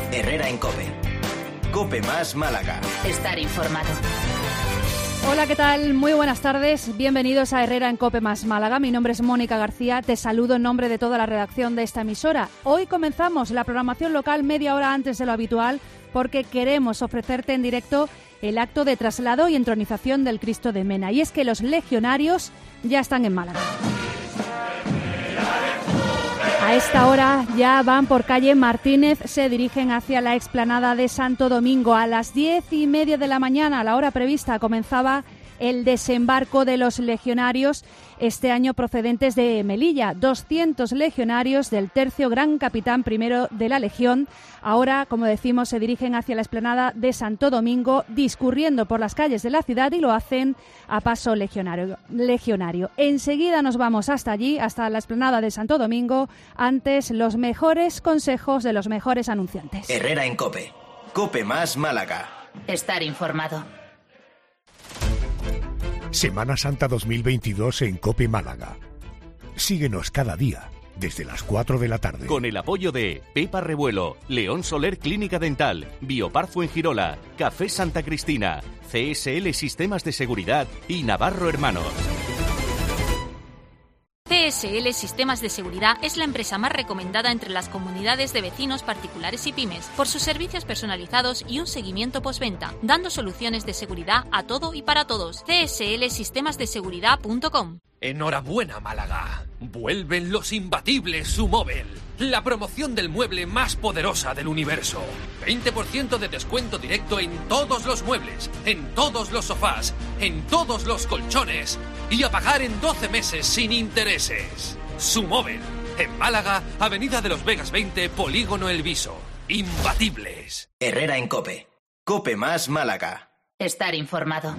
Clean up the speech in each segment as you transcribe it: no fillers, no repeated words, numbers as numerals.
Herrera en COPE. COPE más Málaga. Estar informado. Hola, ¿qué tal? Muy buenas tardes. Bienvenidos a Herrera en COPE más Málaga. Mi nombre es Mónica García. Te saludo en nombre de toda la redacción de esta emisora. Hoy comenzamos la programación local media hora antes de lo habitual porque queremos ofrecerte en directo el acto de traslado y entronización del Cristo de Mena. Y es que los legionarios ya están en Málaga. A esta hora ya van por calle Martínez, se dirigen hacia la explanada de Santo Domingo. A las 10:30 de la mañana, a la hora prevista, comenzaba el desembarco de los legionarios, este año procedentes de Melilla. 200 legionarios del tercio Gran Capitán I de la Legión. Ahora, como decimos, se dirigen hacia la explanada de Santo Domingo, discurriendo por las calles de la ciudad, y lo hacen a paso legionario. Enseguida nos vamos hasta allí, hasta la explanada de Santo Domingo. Antes, los mejores consejos de los mejores anunciantes. Herrera en COPE. COPE más Málaga. Estar informado. Semana Santa 2022 en COPE Málaga. Síguenos cada día, desde las 4 de la tarde. Con el apoyo de Pepa Revuelo, León Soler Clínica Dental, Biopar Fuengirola, Café Santa Cristina, CSL Sistemas de Seguridad y Navarro Hermanos. CSL Sistemas de Seguridad es la empresa más recomendada entre las comunidades de vecinos particulares y pymes por sus servicios personalizados y un seguimiento postventa, dando soluciones de seguridad a todo y para todos. CSLsistemasdeseguridad.com. Enhorabuena, Málaga. Vuelven los imbatibles Sumóvel, la promoción del mueble más poderosa del universo. 20% de descuento directo en todos los muebles, en todos los sofás, en todos los colchones y a pagar en 12 meses sin intereses. Sumóvel, en Málaga, Avenida de los Vegas 20, Polígono El Viso. Imbatibles. Herrera en COPE. COPE más Málaga. Estar informado.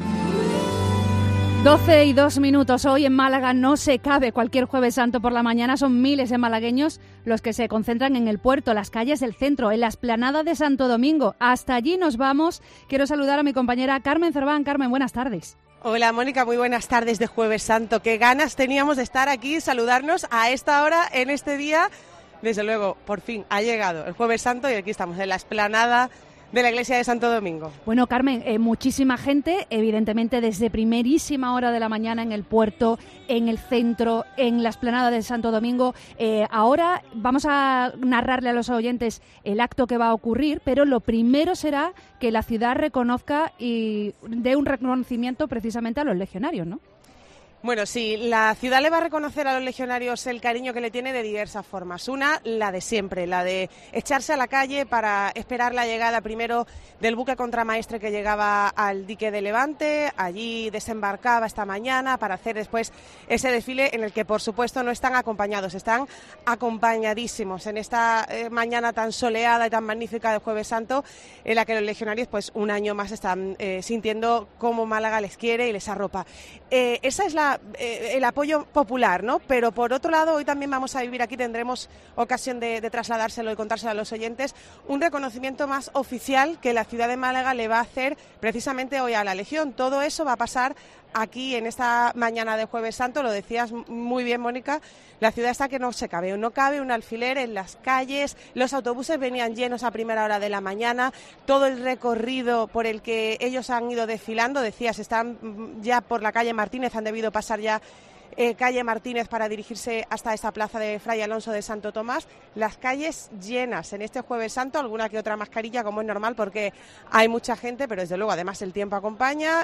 12:02. Hoy en Málaga no se cabe cualquier Jueves Santo por la mañana. Son miles de malagueños los que se concentran en el puerto, las calles del centro, en la explanada de Santo Domingo. Hasta allí nos vamos. Quiero saludar a mi compañera Carmen Cerván. Carmen, buenas tardes. Hola Mónica, muy buenas tardes de Jueves Santo. Qué ganas teníamos de estar aquí, saludarnos a esta hora, en este día. Desde luego, por fin ha llegado el Jueves Santo y aquí estamos en la explanada de la iglesia de Santo Domingo. Bueno, Carmen, muchísima gente, evidentemente desde primerísima hora de la mañana en el puerto, en el centro, en la explanada de Santo Domingo. Ahora vamos a narrarle a los oyentes el acto que va a ocurrir, pero lo primero será que la ciudad reconozca y dé un reconocimiento precisamente a los legionarios, ¿no? Bueno, sí, la ciudad le va a reconocer a los legionarios el cariño que le tiene de diversas formas. Una, la de siempre, la de echarse a la calle para esperar la llegada primero del buque contramaestre que llegaba al dique de Levante. Allí desembarcaba esta mañana para hacer después ese desfile en el que, por supuesto, no están acompañados, están acompañadísimos en esta mañana tan soleada y tan magnífica de Jueves Santo, en la que los legionarios, pues un año más están sintiendo cómo Málaga les quiere y les arropa. Esa es el apoyo popular, ¿no? Pero por otro lado, hoy también vamos a vivir aquí, tendremos ocasión de trasladárselo y contárselo a los oyentes, un reconocimiento más oficial que la ciudad de Málaga le va a hacer precisamente hoy a la Legión. Todo eso va a pasar aquí en esta mañana de Jueves Santo, lo decías muy bien, Mónica, la ciudad está que no se cabe, no cabe un alfiler en las calles, los autobuses venían llenos a primera hora de la mañana, todo el recorrido por el que ellos han ido desfilando, decías, están ya por la calle Martínez, han debido pasar ya calle Martínez para dirigirse hasta esta plaza de Fray Alonso de Santo Tomás, las calles llenas en este Jueves Santo, alguna que otra mascarilla como es normal porque hay mucha gente, pero desde luego además el tiempo acompaña,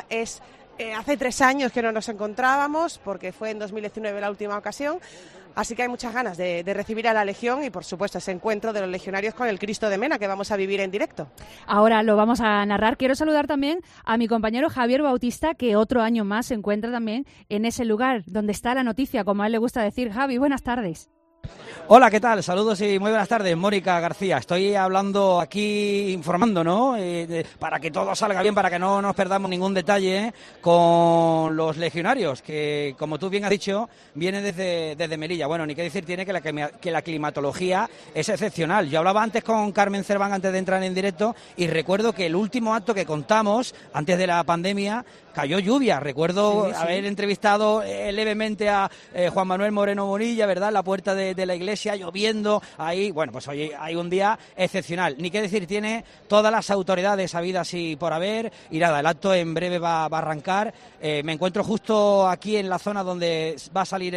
hace 3 años que no nos encontrábamos porque fue en 2019 la última ocasión, así que hay muchas ganas de recibir a la Legión y por supuesto ese encuentro de los legionarios con el Cristo de Mena que vamos a vivir en directo. Ahora lo vamos a narrar. Quiero saludar también a mi compañero Javier Bautista, que otro año más se encuentra también en ese lugar donde está la noticia, como a él le gusta decir. Javi, buenas tardes. Hola, ¿qué tal? Saludos y muy buenas tardes, Mónica García. Estoy hablando aquí, informando, ¿no? Para que todo salga bien, para que no nos perdamos ningún detalle con los legionarios, que como tú bien has dicho, viene desde Melilla. Bueno, ni qué decir tiene que la climatología es excepcional. Yo hablaba antes con Carmen Cerván antes de entrar en directo y recuerdo que el último acto que contamos antes de la pandemia cayó lluvia. Recuerdo haber entrevistado levemente a Juan Manuel Moreno Bonilla, ¿verdad?, en la puerta de la iglesia, lloviendo ahí. Bueno, pues hoy hay un día excepcional. Ni qué decir tiene todas las autoridades habidas y por haber. Y nada, el acto en breve va a arrancar. Me encuentro justo aquí en la zona donde va a salir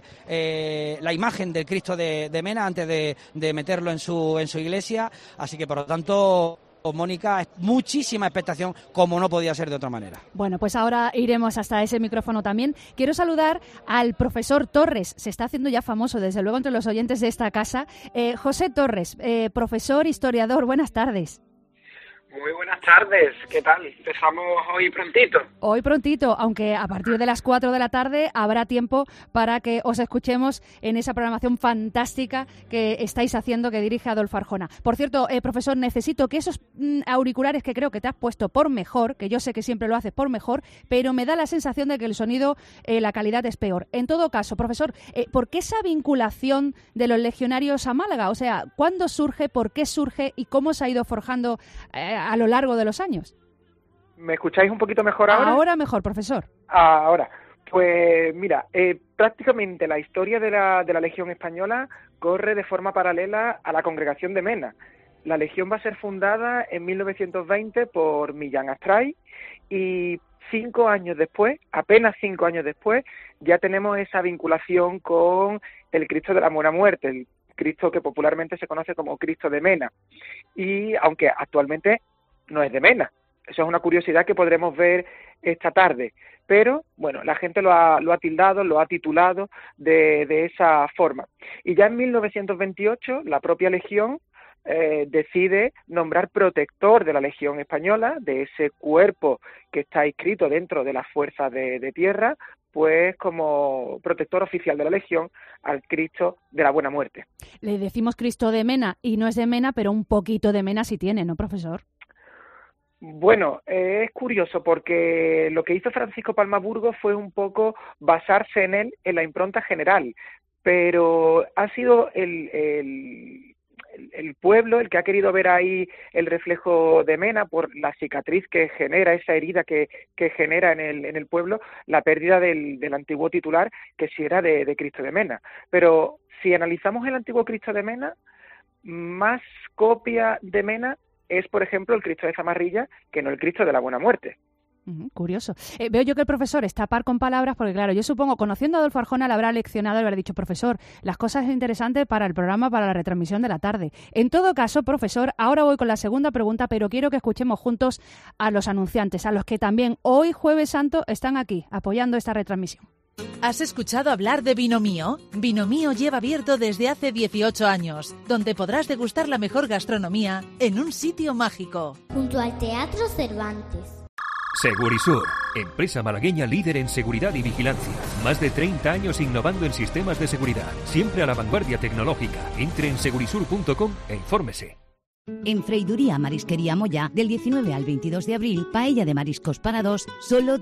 la imagen del Cristo de Mena antes de meterlo en su iglesia. Así que, por lo tanto, Mónica, muchísima expectación, como no podía ser de otra manera. Bueno, pues ahora iremos hasta ese micrófono también. Quiero saludar al profesor Torres, se está haciendo ya famoso, desde luego, entre los oyentes de esta casa. José Torres, profesor, historiador, buenas tardes. Muy buenas tardes, ¿qué tal? Empezamos hoy prontito. Hoy prontito, aunque a partir de las 4 de la tarde habrá tiempo para que os escuchemos en esa programación fantástica que estáis haciendo, que dirige Adolfo Arjona. Por cierto, profesor, necesito que esos auriculares que creo que te has puesto por mejor, que yo sé que siempre lo haces por mejor, pero me da la sensación de que el sonido, la calidad es peor. En todo caso, profesor, ¿por qué esa vinculación de los legionarios a Málaga? O sea, ¿cuándo surge, por qué surge y cómo se ha ido forjando a lo largo de los años? ¿Me escucháis un poquito mejor ahora? Ahora mejor, profesor. Ahora, pues mira, prácticamente la historia de la Legión Española corre de forma paralela a la Congregación de Mena. La Legión va a ser fundada en 1920 por Millán Astray y 5 años después, apenas 5 años después, ya tenemos esa vinculación con el Cristo de la Buena Muerte, el Cristo que popularmente se conoce como Cristo de Mena. Y aunque actualmente no es de Mena. Eso es una curiosidad que podremos ver esta tarde. Pero, bueno, la gente lo ha tildado, lo ha titulado de esa forma. Y ya en 1928, la propia Legión decide nombrar protector de la Legión Española, de ese cuerpo que está inscrito dentro de las fuerzas de tierra, pues como protector oficial de la Legión al Cristo de la Buena Muerte. Le decimos Cristo de Mena y no es de Mena, pero un poquito de Mena sí tiene, ¿no, profesor? Bueno, es curioso porque lo que hizo Francisco Palma Burgos fue un poco basarse en él, en la impronta general, pero ha sido el pueblo el que ha querido ver ahí el reflejo de Mena por la cicatriz que genera, esa herida que genera en el pueblo, la pérdida del antiguo titular, que sí era de Cristo de Mena. Pero si analizamos el antiguo Cristo de Mena, más copia de Mena es, por ejemplo, el Cristo de Zamarrilla que no el Cristo de la Buena Muerte. Curioso. Veo yo que el profesor está a par con palabras, porque claro, yo supongo, conociendo a Adolfo Arjona, le habrá leccionado y le habrá dicho, profesor, las cosas interesantes para el programa, para la retransmisión de la tarde. En todo caso, profesor, ahora voy con la segunda pregunta, pero quiero que escuchemos juntos a los anunciantes, a los que también hoy, Jueves Santo, están aquí, apoyando esta retransmisión. ¿Has escuchado hablar de Vino Mío? Vino Mío lleva abierto desde hace 18 años, donde podrás degustar la mejor gastronomía en un sitio mágico. Junto al Teatro Cervantes. Segurisur, empresa malagueña líder en seguridad y vigilancia. Más de 30 años innovando en sistemas de seguridad, siempre a la vanguardia tecnológica. Entre en segurisur.com e infórmese. En Freiduría Marisquería Moya, del 19 al 22 de abril, paella de mariscos para dos, solo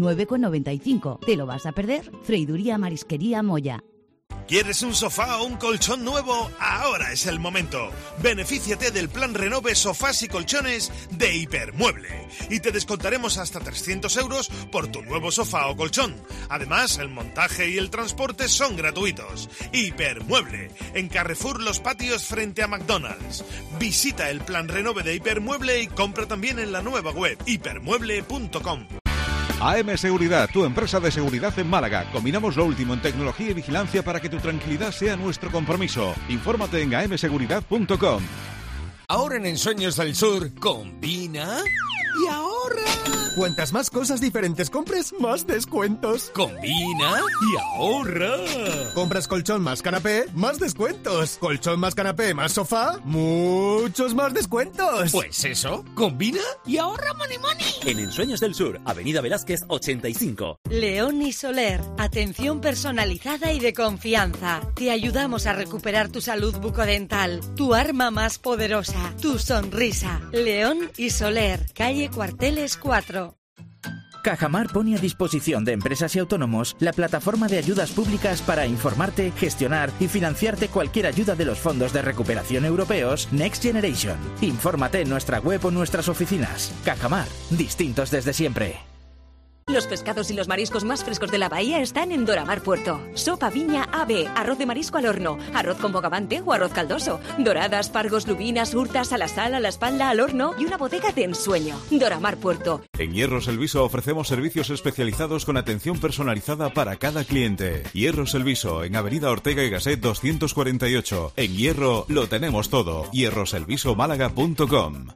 19,95. ¿Te lo vas a perder? Freiduría Marisquería Moya. ¿Quieres un sofá o un colchón nuevo? Ahora es el momento. Benefíciate del plan Renove Sofás y Colchones de Hipermueble y te descontaremos hasta 300 euros por tu nuevo sofá o colchón. Además, el montaje y el transporte son gratuitos. Hipermueble, en Carrefour Los Patios frente a McDonald's. Visita el plan Renove de Hipermueble y compra también en la nueva web hipermueble.com. AM Seguridad, tu empresa de seguridad en Málaga. Combinamos lo último en tecnología y vigilancia para que tu tranquilidad sea nuestro compromiso. Infórmate en amseguridad.com. Ahora en Ensueños del Sur, combina y ahorra. Cuantas más cosas diferentes compres, más descuentos. Combina y ahorra. Compras colchón más canapé, más descuentos. Colchón más canapé más sofá, muchos más descuentos. Pues eso, combina y ahorra money money. En Ensueños del Sur, Avenida Velázquez 85. León y Soler, atención personalizada y de confianza. Te ayudamos a recuperar tu salud bucodental, tu arma más poderosa, tu sonrisa. León y Soler, calle Cuarteles 4. Cajamar pone a disposición de empresas y autónomos la plataforma de ayudas públicas para informarte, gestionar y financiarte cualquier ayuda de los fondos de recuperación europeos Next Generation. Infórmate en nuestra web o nuestras oficinas. Cajamar, distintos desde siempre. Los pescados y los mariscos más frescos de la bahía están en Doramar Puerto. Sopa viña AB, arroz de marisco al horno, arroz con bogavante o arroz caldoso, doradas, pargos, lubinas, hurtas a la sal, a la espalda, al horno y una bodega de ensueño. Doramar Puerto. En Hierros El Viso ofrecemos servicios especializados con atención personalizada para cada cliente. Hierros El Viso, en Avenida Ortega y Gasset 248. En Hierro lo tenemos todo. hierroselvisomálaga.com.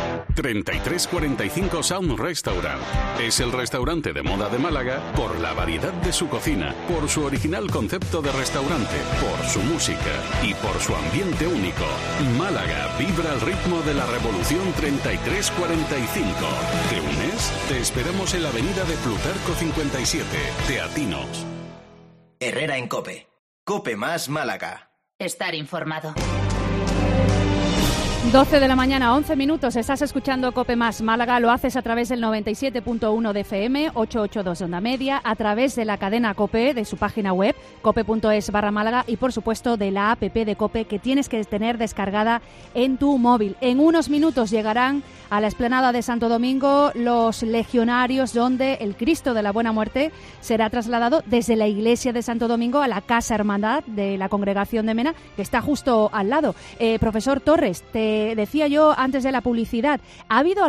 3345 Sound Restaurant. Es el restaurante de moda de Málaga por la variedad de su cocina, por su original concepto de restaurante, por su música y por su ambiente único. Málaga vibra al ritmo de la Revolución 3345. ¿Te unes? Te esperamos en la avenida de Plutarco 57, Teatinos. Herrera en COPE. COPE más Málaga. Estar informado. 12 de la mañana, 11 minutos. Estás escuchando COPE más Málaga. Lo haces a través del 97.1 de FM, 882 de onda media, a través de la cadena COPE, de su página web, cope.es/Málaga, y por supuesto de la APP de COPE que tienes que tener descargada en tu móvil. En unos minutos llegarán a la explanada de Santo Domingo los legionarios, donde el Cristo de la Buena Muerte será trasladado desde la iglesia de Santo Domingo a la Casa Hermandad de la Congregación de Mena, que está justo al lado. Profesor Torres, te decía yo antes de la publicidad, ¿ha habido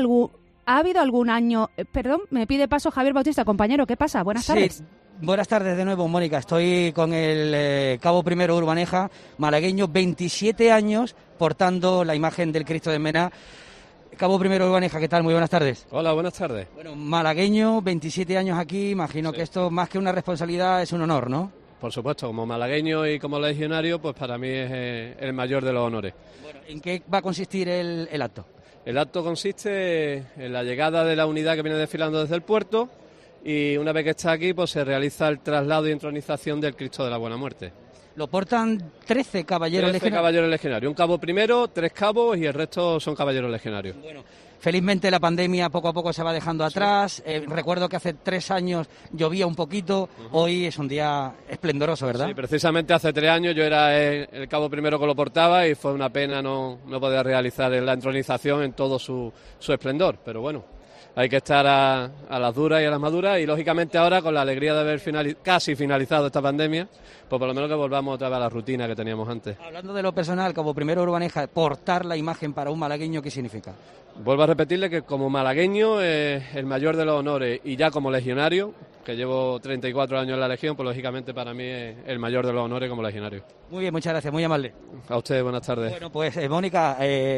algún año? Perdón, me pide paso Javier Bautista, compañero, ¿qué pasa? Buenas tardes. Buenas tardes de nuevo, Mónica. Estoy con el Cabo Primero Urbaneja, malagueño, 27 años, portando la imagen del Cristo de Mena. Cabo Primero Urbaneja, ¿qué tal? Muy buenas tardes. Hola, buenas tardes. Bueno, malagueño, 27 años aquí, imagino que esto, más que una responsabilidad, es un honor, ¿no? Por supuesto, como malagueño y como legionario, pues para mí es el mayor de los honores. Bueno, ¿en qué va a consistir el acto? El acto consiste en la llegada de la unidad que viene desfilando desde el puerto, y una vez que está aquí, pues se realiza el traslado y entronización del Cristo de la Buena Muerte. Lo portan 13 caballeros legionarios. 13 caballeros legionarios, un cabo primero, 3 cabos y el resto son caballeros legionarios. Bueno, felizmente la pandemia poco a poco se va dejando atrás. Recuerdo que hace 3 años llovía un poquito. Hoy es un día esplendoroso, ¿verdad? Sí, precisamente hace 3 años yo era el cabo primero que lo portaba y fue una pena no poder realizar la entronización en todo su esplendor. Pero bueno, hay que estar a las duras y a las maduras, y lógicamente ahora, con la alegría de haber casi finalizado esta pandemia, pues por lo menos que volvamos otra vez a la rutina que teníamos antes. Hablando de lo personal, Cabo Primero Urbaneja, portar la imagen para un malagueño, ¿qué significa? Vuelvo a repetirle que como malagueño es el mayor de los honores, y ya como legionario, que llevo 34 años en la Legión, pues lógicamente para mí es el mayor de los honores como legionario. Muy bien, muchas gracias, muy amable. A usted, buenas tardes. Bueno, pues Mónica,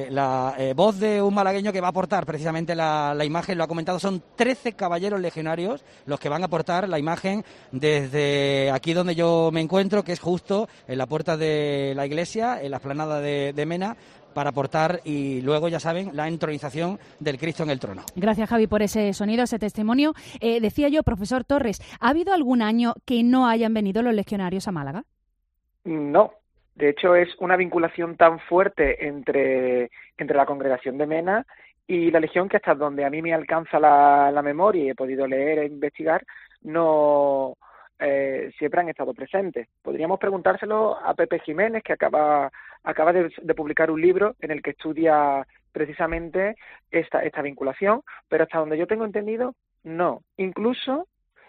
la voz de un malagueño que va a portar precisamente la imagen, lo ha comentado, son 13 caballeros legionarios los que van a portar la imagen desde aquí donde yo me encuentro, que es justo en la puerta de la iglesia, en la explanada de Mena, para portar, y luego, ya saben, la entronización del Cristo en el trono. Gracias, Javi, por ese sonido, ese testimonio. Decía yo, profesor Torres, ¿ha habido algún año que no hayan venido los legionarios a Málaga? No. De hecho, es una vinculación tan fuerte entre la congregación de Mena y la Legión, que hasta donde a mí me alcanza la memoria y he podido leer e investigar, no siempre han estado presentes. Podríamos preguntárselo a Pepe Jiménez, que acaba de publicar un libro en el que estudia precisamente esta vinculación, pero hasta donde yo tengo entendido, no. Incluso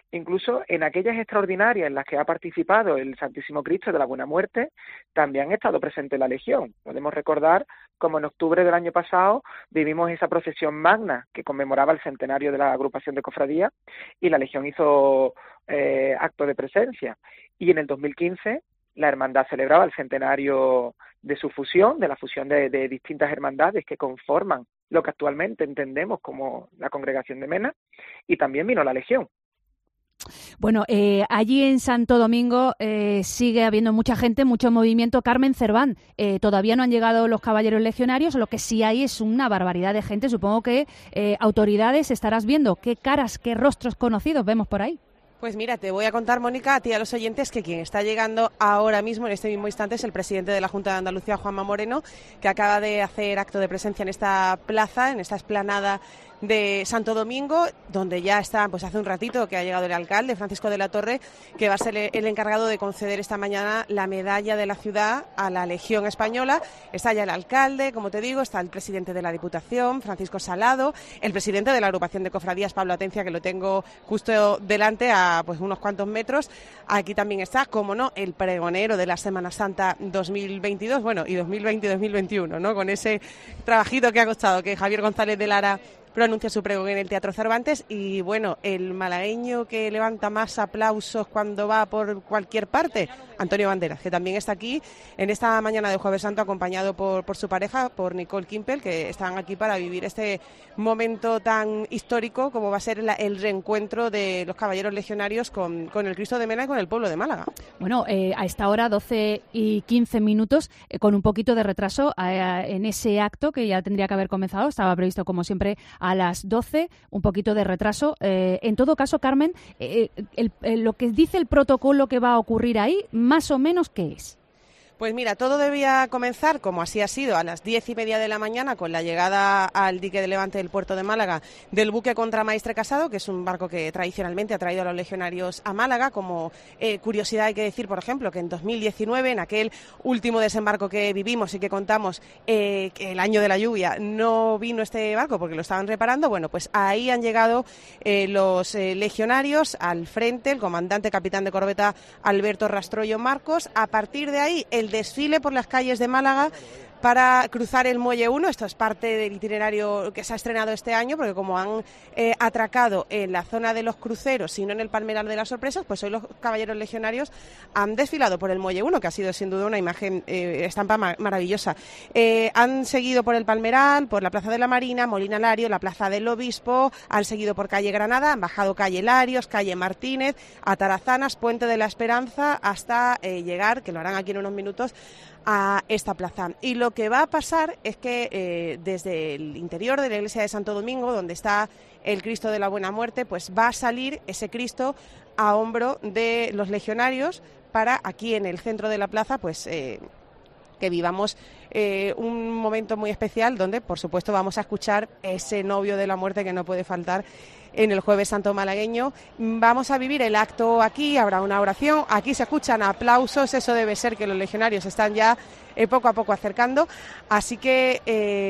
en aquellas extraordinarias en las que ha participado el Santísimo Cristo de la Buena Muerte, también ha estado presente la Legión. Podemos recordar como en octubre del año pasado vivimos esa procesión magna que conmemoraba el centenario de la agrupación de cofradía, y la Legión hizo acto de presencia. Y en el 2015 la hermandad celebraba el centenario de su fusión, de la fusión de distintas hermandades que conforman lo que actualmente entendemos como la Congregación de Mena, y también vino la Legión. Bueno, allí en Santo Domingo sigue habiendo mucha gente, mucho movimiento. Carmen Cerván, todavía no han llegado los caballeros legionarios, lo que sí hay es una barbaridad de gente. Supongo que autoridades estarás viendo. ¿Qué caras, qué rostros conocidos vemos por ahí? Pues mira, te voy a contar, Mónica, a ti y a los oyentes, que quien está llegando ahora mismo, en este mismo instante, es el presidente de la Junta de Andalucía, Juanma Moreno, que acaba de hacer acto de presencia en esta plaza, en esta explanada de Santo Domingo, donde ya está, pues hace un ratito que ha llegado el alcalde, Francisco de la Torre, que va a ser el encargado de conceder esta mañana la medalla de la ciudad a la Legión Española. Está ya el alcalde, como te digo, está el presidente de la Diputación, Francisco Salado, el presidente de la agrupación de cofradías, Pablo Atencia, que lo tengo justo delante a pues unos cuantos metros. Aquí también está, como no, el pregonero de la Semana Santa 2022, bueno, y 2020 y 2021, ¿no? Con ese trabajito que ha costado que Javier González de Lara pronuncia su pregón en el Teatro Cervantes. Y bueno, el malagueño que levanta más aplausos cuando va por cualquier parte, Antonio Banderas, que también está aquí en esta mañana de Jueves Santo, acompañado por su pareja, por Nicole Kimpel, que están aquí para vivir este momento tan histórico como va a ser el reencuentro de los caballeros legionarios con el Cristo de Mena y con el pueblo de Málaga. Bueno, a esta hora, 12 y 15 minutos, con un poquito de retraso en ese acto que ya tendría que haber comenzado, estaba previsto como siempre a las 12, un poquito de retraso. En todo caso, Carmen, lo que dice el protocolo que va a ocurrir ahí, más o menos, ¿qué es? Pues mira, todo debía comenzar, como así ha sido, a las 10:30 de la mañana con la llegada al dique de Levante del puerto de Málaga del buque contra Maestre Casado, que es un barco que tradicionalmente ha traído a los legionarios a Málaga. Como curiosidad hay que decir, por ejemplo, que en 2019, en aquel último desembarco que vivimos y que contamos, que el año de la lluvia, no vino este barco porque lo estaban reparando. Bueno, pues ahí han llegado los legionarios al frente, el comandante capitán de corbeta Alberto Rastrollo Marcos. A partir de ahí, el desfile por las calles de Málaga para cruzar el Muelle 1. Esto es parte del itinerario que se ha estrenado este año, porque como han atracado en la zona de los cruceros y no en el Palmeral de las Sorpresas, pues hoy los caballeros legionarios han desfilado por el Muelle 1, que ha sido sin duda una imagen, estampa maravillosa. Han seguido por el Palmeral, por la Plaza de la Marina, Molina Lario, la Plaza del Obispo, han seguido por calle Granada, han bajado calle Larios, calle Martínez, Atarazanas, Puente de la Esperanza, hasta llegar, que lo harán aquí en unos minutos, a esta plaza. Y lo que va a pasar es que desde el interior de la iglesia de Santo Domingo, donde está el Cristo de la Buena Muerte, pues va a salir ese Cristo a hombro de los legionarios para aquí en el centro de la plaza, pues que vivamos un momento muy especial donde, por supuesto, vamos a escuchar ese novio de la muerte que no puede faltar en el Jueves Santo malagueño. Vamos a vivir el acto aquí, habrá una oración, aquí se escuchan aplausos, eso debe ser que los legionarios están ya poco a poco acercando, así que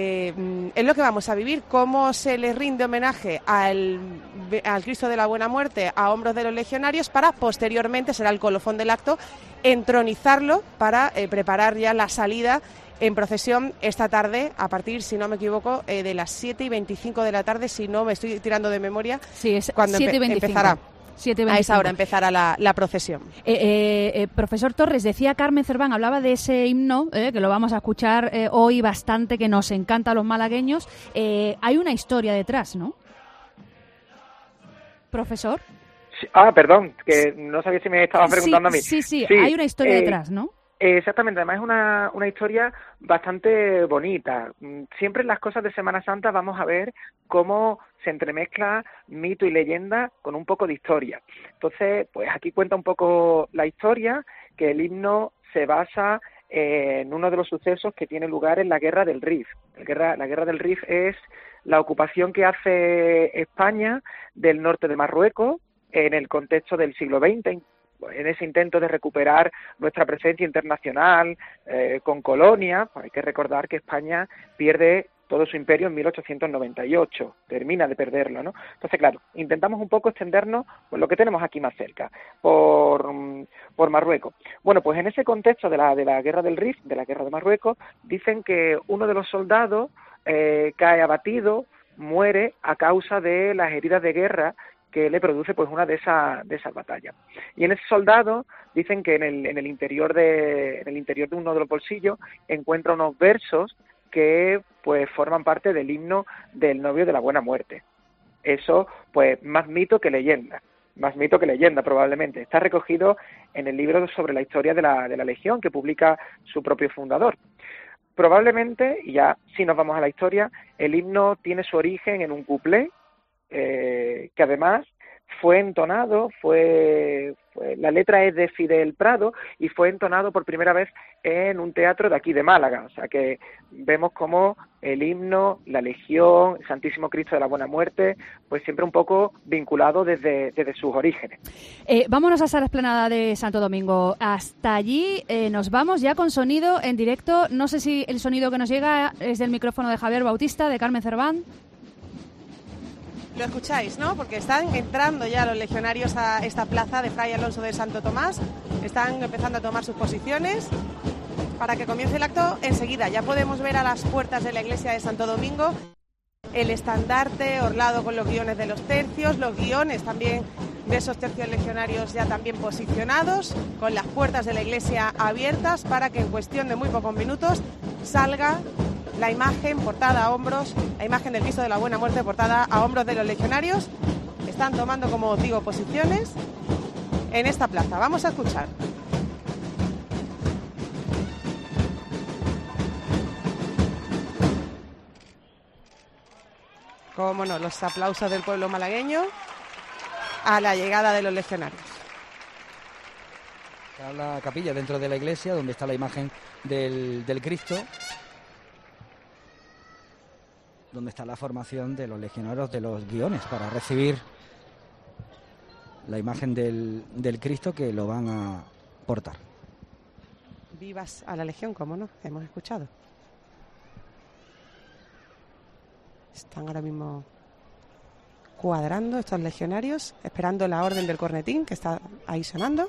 es lo que vamos a vivir, cómo se le rinde homenaje al Cristo de la Buena Muerte a hombros de los legionarios, para posteriormente, será el colofón del acto, entronizarlo para preparar ya la salida en procesión esta tarde, a partir, si no me equivoco, de las 7:25 de la tarde, si no me estoy tirando de memoria, sí, es cuando empezará. 7:25. A esa hora empezará la procesión. Profesor Torres, decía Carmen Cerván, hablaba de ese himno, que lo vamos a escuchar hoy bastante, que nos encanta a los malagueños. Hay una historia detrás, ¿no? Profesor. Sí, perdón, que no sabía si me estaba preguntando a mí. Sí, hay una historia detrás, ¿no? Exactamente, además es una historia bastante bonita. Siempre en las cosas de Semana Santa vamos a ver cómo se entremezcla mito y leyenda con un poco de historia. Entonces, pues aquí cuenta un poco la historia, que el himno se basa en uno de los sucesos que tiene lugar en la Guerra del Rif. La Guerra del Rif es la ocupación que hace España del norte de Marruecos en el contexto del siglo XX, en ese intento de recuperar nuestra presencia internacional con colonias. Pues hay que recordar que España pierde todo su imperio en 1898, termina de perderlo, ¿no? Entonces, claro, intentamos un poco extendernos por lo que tenemos aquí más cerca, por Marruecos. Bueno, pues en ese contexto de la Guerra del Rif, de la Guerra de Marruecos, dicen que uno de los soldados cae abatido, muere a causa de las heridas de guerra que le produce pues una de esas batallas. Y en ese soldado dicen que en el interior de uno de los bolsillos encuentra unos versos que pues forman parte del himno del novio de la Buena Muerte. Eso, pues, más mito que leyenda probablemente. Está recogido en el libro sobre la historia de la Legión que publica su propio fundador. Probablemente, y ya si nos vamos a la historia, el himno tiene su origen en un cuplé que además fue entonado, la letra es de Fidel Prado y fue entonado por primera vez en un teatro de aquí de Málaga. O sea que vemos como el himno, la Legión, el Santísimo Cristo de la Buena Muerte, pues siempre un poco vinculado desde sus orígenes. Vámonos hasta la explanada de Santo Domingo. Hasta allí nos vamos ya con sonido en directo. No sé si el sonido que nos llega es del micrófono de Javier Bautista, de Carmen Cerván. Lo escucháis, ¿no? Porque están entrando ya los legionarios a esta plaza de Fray Alonso de Santo Tomás. Están empezando a tomar sus posiciones para que comience el acto enseguida. Ya podemos ver a las puertas de la iglesia de Santo Domingo el estandarte orlado con los guiones de los tercios, los guiones también de esos tercios legionarios ya también posicionados, con las puertas de la iglesia abiertas para que en cuestión de muy pocos minutos salga la imagen portada a hombros, la imagen del Cristo de la Buena Muerte portada a hombros de los legionarios. Están tomando, como os digo, posiciones en esta plaza. Vamos a escuchar. Cómo no, los aplausos del pueblo malagueño a la llegada de los legionarios. Está la capilla dentro de la iglesia, donde está la imagen del Cristo, donde está la formación de los legionarios de los guiones para recibir la imagen del Cristo que lo van a portar. Vivas a la Legión, cómo no, hemos escuchado. Están ahora mismo cuadrando estos legionarios, esperando la orden del cornetín que está ahí sonando.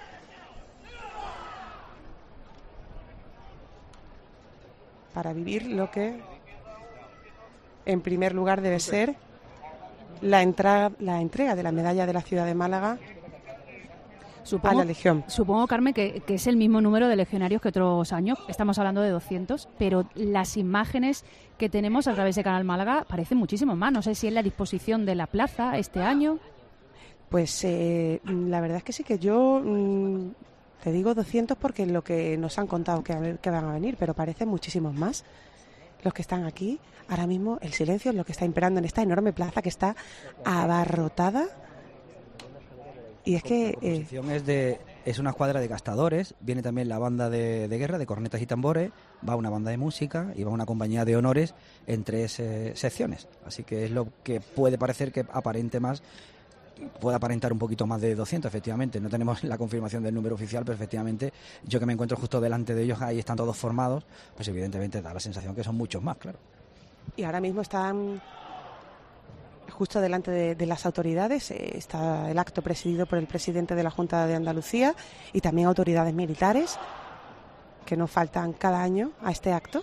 Para vivir lo que en primer lugar debe ser la entrega de la medalla de la ciudad de Málaga a la Legión. Supongo, Carmen, que es el mismo número de legionarios que otros años. Estamos hablando de 200, pero las imágenes que tenemos a través de Canal Málaga parecen muchísimo más. No sé si es la disposición de la plaza este año. Pues la verdad es que sí, que yo te digo 200 porque es lo que nos han contado que van a venir, pero parecen muchísimos más los que están aquí. Ahora mismo el silencio es lo que está imperando en esta enorme plaza que está abarrotada. Y es que... La composición es una escuadra de gastadores, viene también la banda de guerra, de cornetas y tambores, va una banda de música y va una compañía de honores en 3 secciones. Así que es lo que puede parecer que puede aparentar un poquito más de 200, efectivamente. No tenemos la confirmación del número oficial, pero efectivamente yo que me encuentro justo delante de ellos, ahí están todos formados, pues evidentemente da la sensación que son muchos más, claro. Y ahora mismo están justo delante de las autoridades. Está el acto presidido por el presidente de la Junta de Andalucía y también autoridades militares que no faltan cada año a este acto.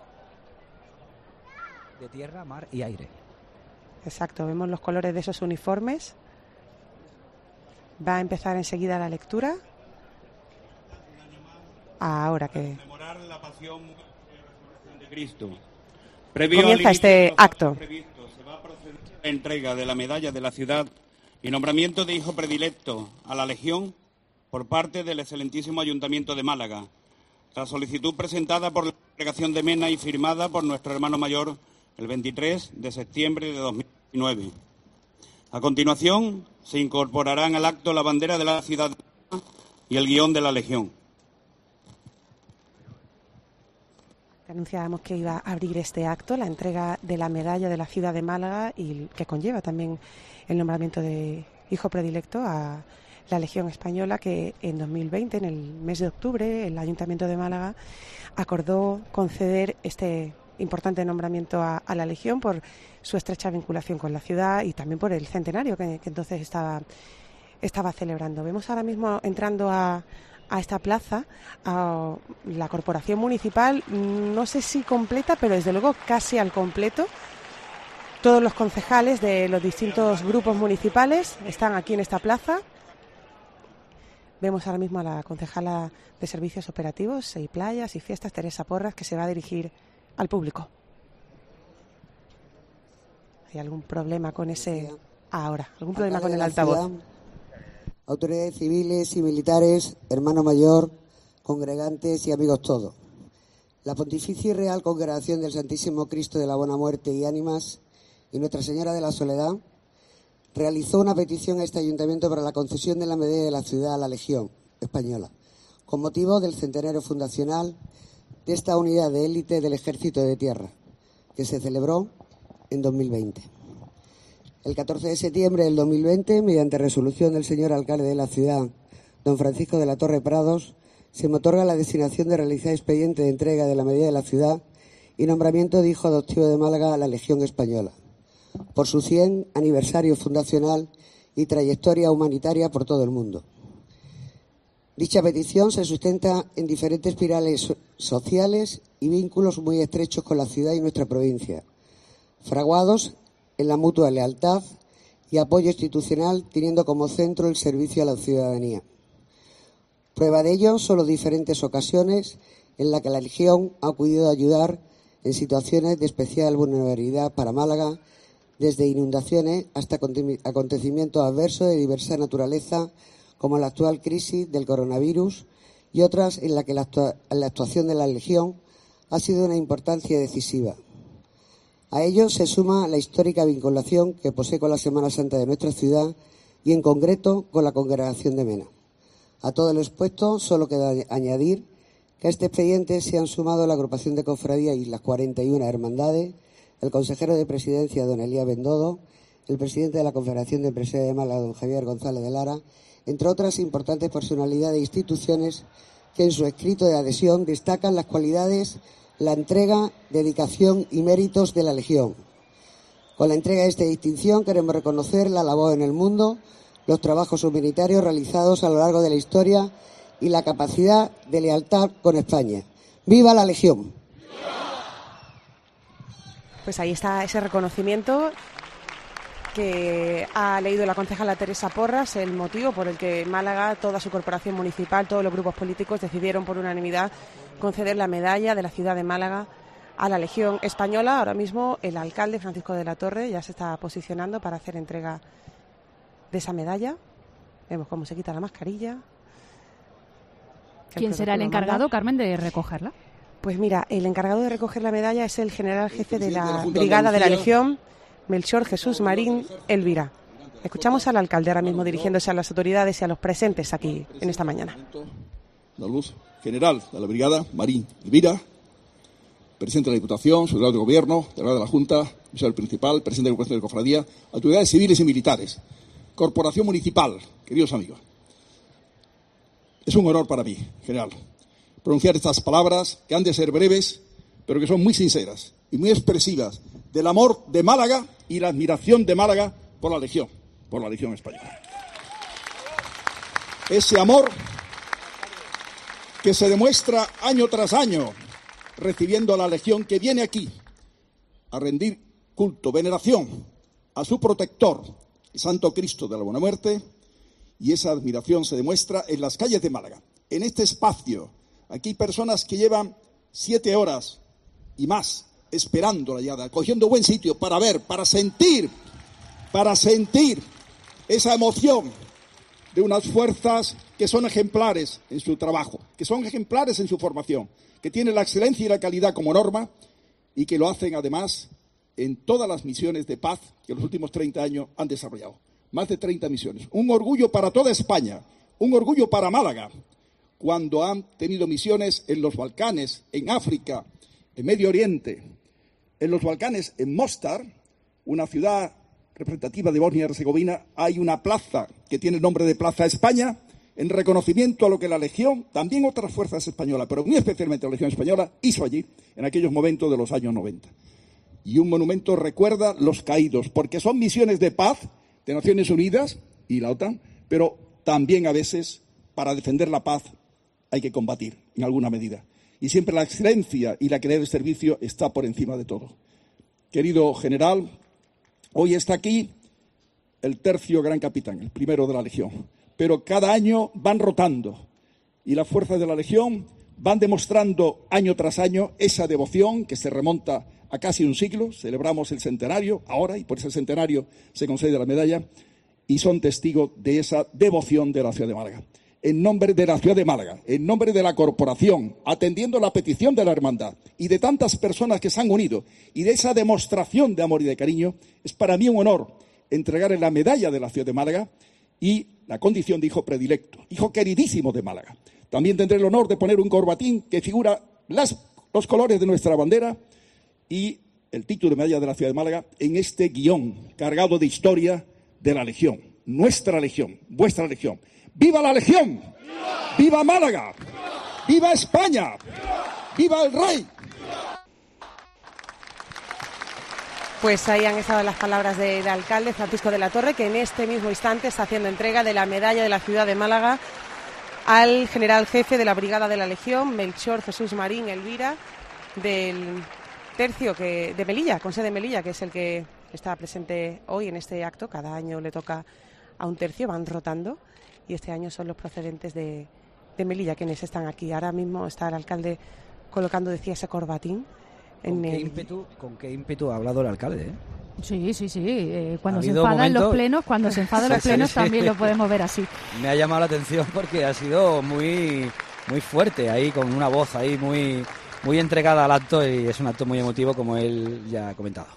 De tierra, mar y aire. Exacto, vemos los colores de esos uniformes. Va a empezar enseguida la lectura. Ahora que la pasión de Cristo. Comienza este acto. Se va a proceder a la entrega de la medalla de la ciudad y nombramiento de hijo predilecto a la Legión por parte del excelentísimo Ayuntamiento de Málaga. La solicitud presentada por la Congregación de Mena y firmada por nuestro hermano mayor el 23 de septiembre de 2019. A continuación, se incorporarán al acto la bandera de la ciudad y el guión de la Legión. Anunciábamos que iba a abrir este acto, la entrega de la medalla de la ciudad de Málaga y que conlleva también el nombramiento de hijo predilecto a la Legión Española, que en 2020, en el mes de octubre, el Ayuntamiento de Málaga acordó conceder este importante nombramiento a la Legión por su estrecha vinculación con la ciudad y también por el centenario que entonces estaba celebrando. Vemos ahora mismo entrando a esta plaza a la corporación municipal, no sé si completa, pero desde luego casi al completo. Todos los concejales de los distintos grupos municipales están aquí en esta plaza. Vemos ahora mismo a la concejala de Servicios Operativos y Playas y Fiestas, Teresa Porras, que se va a dirigir al público. ¿Hay algún problema con ese ahora? ¿Algún problema con el altavoz? Autoridades civiles y militares, hermano mayor, congregantes y amigos todos. La Pontificia y Real Congregación del Santísimo Cristo de la Buena Muerte y Ánimas y Nuestra Señora de la Soledad realizó una petición a este ayuntamiento para la concesión de la medalla de la ciudad a la Legión Española, con motivo del centenario fundacional de esta unidad de élite del Ejército de Tierra, que se celebró en 2020. El 14 de septiembre del 2020, mediante resolución del señor alcalde de la ciudad, don Francisco de la Torre Prados, se me otorga la designación de realizar expediente de entrega de la medalla de la ciudad y nombramiento de hijo adoptivo de Málaga a la Legión Española, por su 100 aniversario fundacional y trayectoria humanitaria por todo el mundo. Dicha petición se sustenta en diferentes espirales sociales y vínculos muy estrechos con la ciudad y nuestra provincia, fraguados en la mutua lealtad y apoyo institucional, teniendo como centro el servicio a la ciudadanía. Prueba de ello son las diferentes ocasiones en las que la Legión ha acudido a ayudar en situaciones de especial vulnerabilidad para Málaga, desde inundaciones hasta acontecimientos adversos de diversa naturaleza, como la actual crisis del coronavirus, y otras en las que la actuación de la Legión ha sido de una importancia decisiva. A ello se suma la histórica vinculación que posee con la Semana Santa de nuestra ciudad y, en concreto, con la Congregación de Mena. A todo lo expuesto, solo queda añadir que a este expediente se han sumado la agrupación de cofradías y las 41 hermandades, el consejero de Presidencia, don Elías Bendodo, el presidente de la Confederación de Empresarios de Málaga, don Javier González de Lara, entre otras importantes personalidades e instituciones que en su escrito de adhesión destacan las cualidades, la entrega, dedicación y méritos de la Legión. Con la entrega de esta distinción queremos reconocer la labor en el mundo, los trabajos humanitarios realizados a lo largo de la historia y la capacidad de lealtad con España. ¡Viva la Legión! Pues ahí está ese reconocimiento que ha leído la concejala Teresa Porras, el motivo por el que Málaga, toda su corporación municipal, todos los grupos políticos decidieron por unanimidad conceder la medalla de la ciudad de Málaga a la Legión Española. Ahora mismo el alcalde Francisco de la Torre ya se está posicionando para hacer entrega de esa medalla. Vemos cómo se quita la mascarilla. ¿Quién será el encargado, Carmen, de recogerla? Pues mira, el encargado de recoger la medalla es el general jefe de la Brigada de la Legión, Melchor Jesús Marín Elvira. Escuchamos al alcalde ahora mismo dirigiéndose a las autoridades y a los presentes aquí en esta mañana. La luz general de la Brigada, Marín Elvira, presidente de la Diputación, secretario de Gobierno, delegado de la Junta, comisario principal, presidente de la Corporación de Cofradía, autoridades civiles y militares, Corporación Municipal, queridos amigos. Es un honor para mí, general, pronunciar estas palabras que han de ser breves, pero que son muy sinceras y muy expresivas del amor de Málaga y la admiración de Málaga por la Legión Española. Ese amor que se demuestra año tras año recibiendo a la Legión que viene aquí a rendir culto, veneración a su protector, el Santo Cristo de la Buena Muerte, y esa admiración se demuestra en las calles de Málaga, en este espacio. Aquí hay personas que llevan 7 horas y más esperando la llegada, cogiendo buen sitio para ver, para sentir esa emoción de unas fuerzas que son ejemplares en su trabajo, que son ejemplares en su formación, que tienen la excelencia y la calidad como norma y que lo hacen además en todas las misiones de paz que en los últimos 30 años han desarrollado. Más de 30 misiones. Un orgullo para toda España, un orgullo para Málaga, cuando han tenido misiones en los Balcanes, en África, en Medio Oriente, en los Balcanes, en Mostar, una ciudad representativa de Bosnia y Herzegovina, hay una plaza que tiene el nombre de Plaza España, en reconocimiento a lo que la Legión, también otras fuerzas españolas, pero muy especialmente la Legión Española, hizo allí en aquellos momentos de los años 90. Y un monumento recuerda los caídos, porque son misiones de paz de Naciones Unidas y la OTAN, pero también a veces para defender la paz hay que combatir en alguna medida. Y siempre la excelencia y la calidad del servicio está por encima de todo. Querido general, hoy está aquí el tercio gran capitán, el primero de la Legión, pero cada año van rotando y las fuerzas de la Legión van demostrando año tras año esa devoción que se remonta a casi un siglo. Celebramos el centenario ahora y por ese centenario se concede la medalla y son testigos de esa devoción de la ciudad de Málaga. En nombre de la ciudad de Málaga, en nombre de la corporación, atendiendo la petición de la hermandad y de tantas personas que se han unido y de esa demostración de amor y de cariño, es para mí un honor entregarle la medalla de la ciudad de Málaga y la condición de hijo predilecto, hijo queridísimo de Málaga. También tendré el honor de poner un corbatín que figura los colores de nuestra bandera y el título de medalla de la ciudad de Málaga en este guión cargado de historia de la Legión, nuestra Legión, vuestra Legión. ¡Viva la Legión! ¡Viva Málaga! ¡Viva España! ¡Viva el Rey! Pues ahí han estado las palabras del alcalde Francisco de la Torre, que en este mismo instante está haciendo entrega de la medalla de la ciudad de Málaga al general jefe de la Brigada de la Legión, Melchor Jesús Marín Elvira, del tercio de Melilla, con sede en Melilla, que es el que está presente hoy en este acto. Cada año le toca a un tercio, van rotando, y este año son los procedentes de Melilla quienes están aquí. Ahora mismo está el alcalde colocando, decía, ese corbatín. ¿Con qué ímpetu ha hablado el alcalde? Sí. Cuando se enfada en los plenos, también lo podemos ver así. Me ha llamado la atención porque ha sido muy fuerte ahí, con una voz ahí muy entregada al acto, y es un acto muy emotivo, como él ya ha comentado.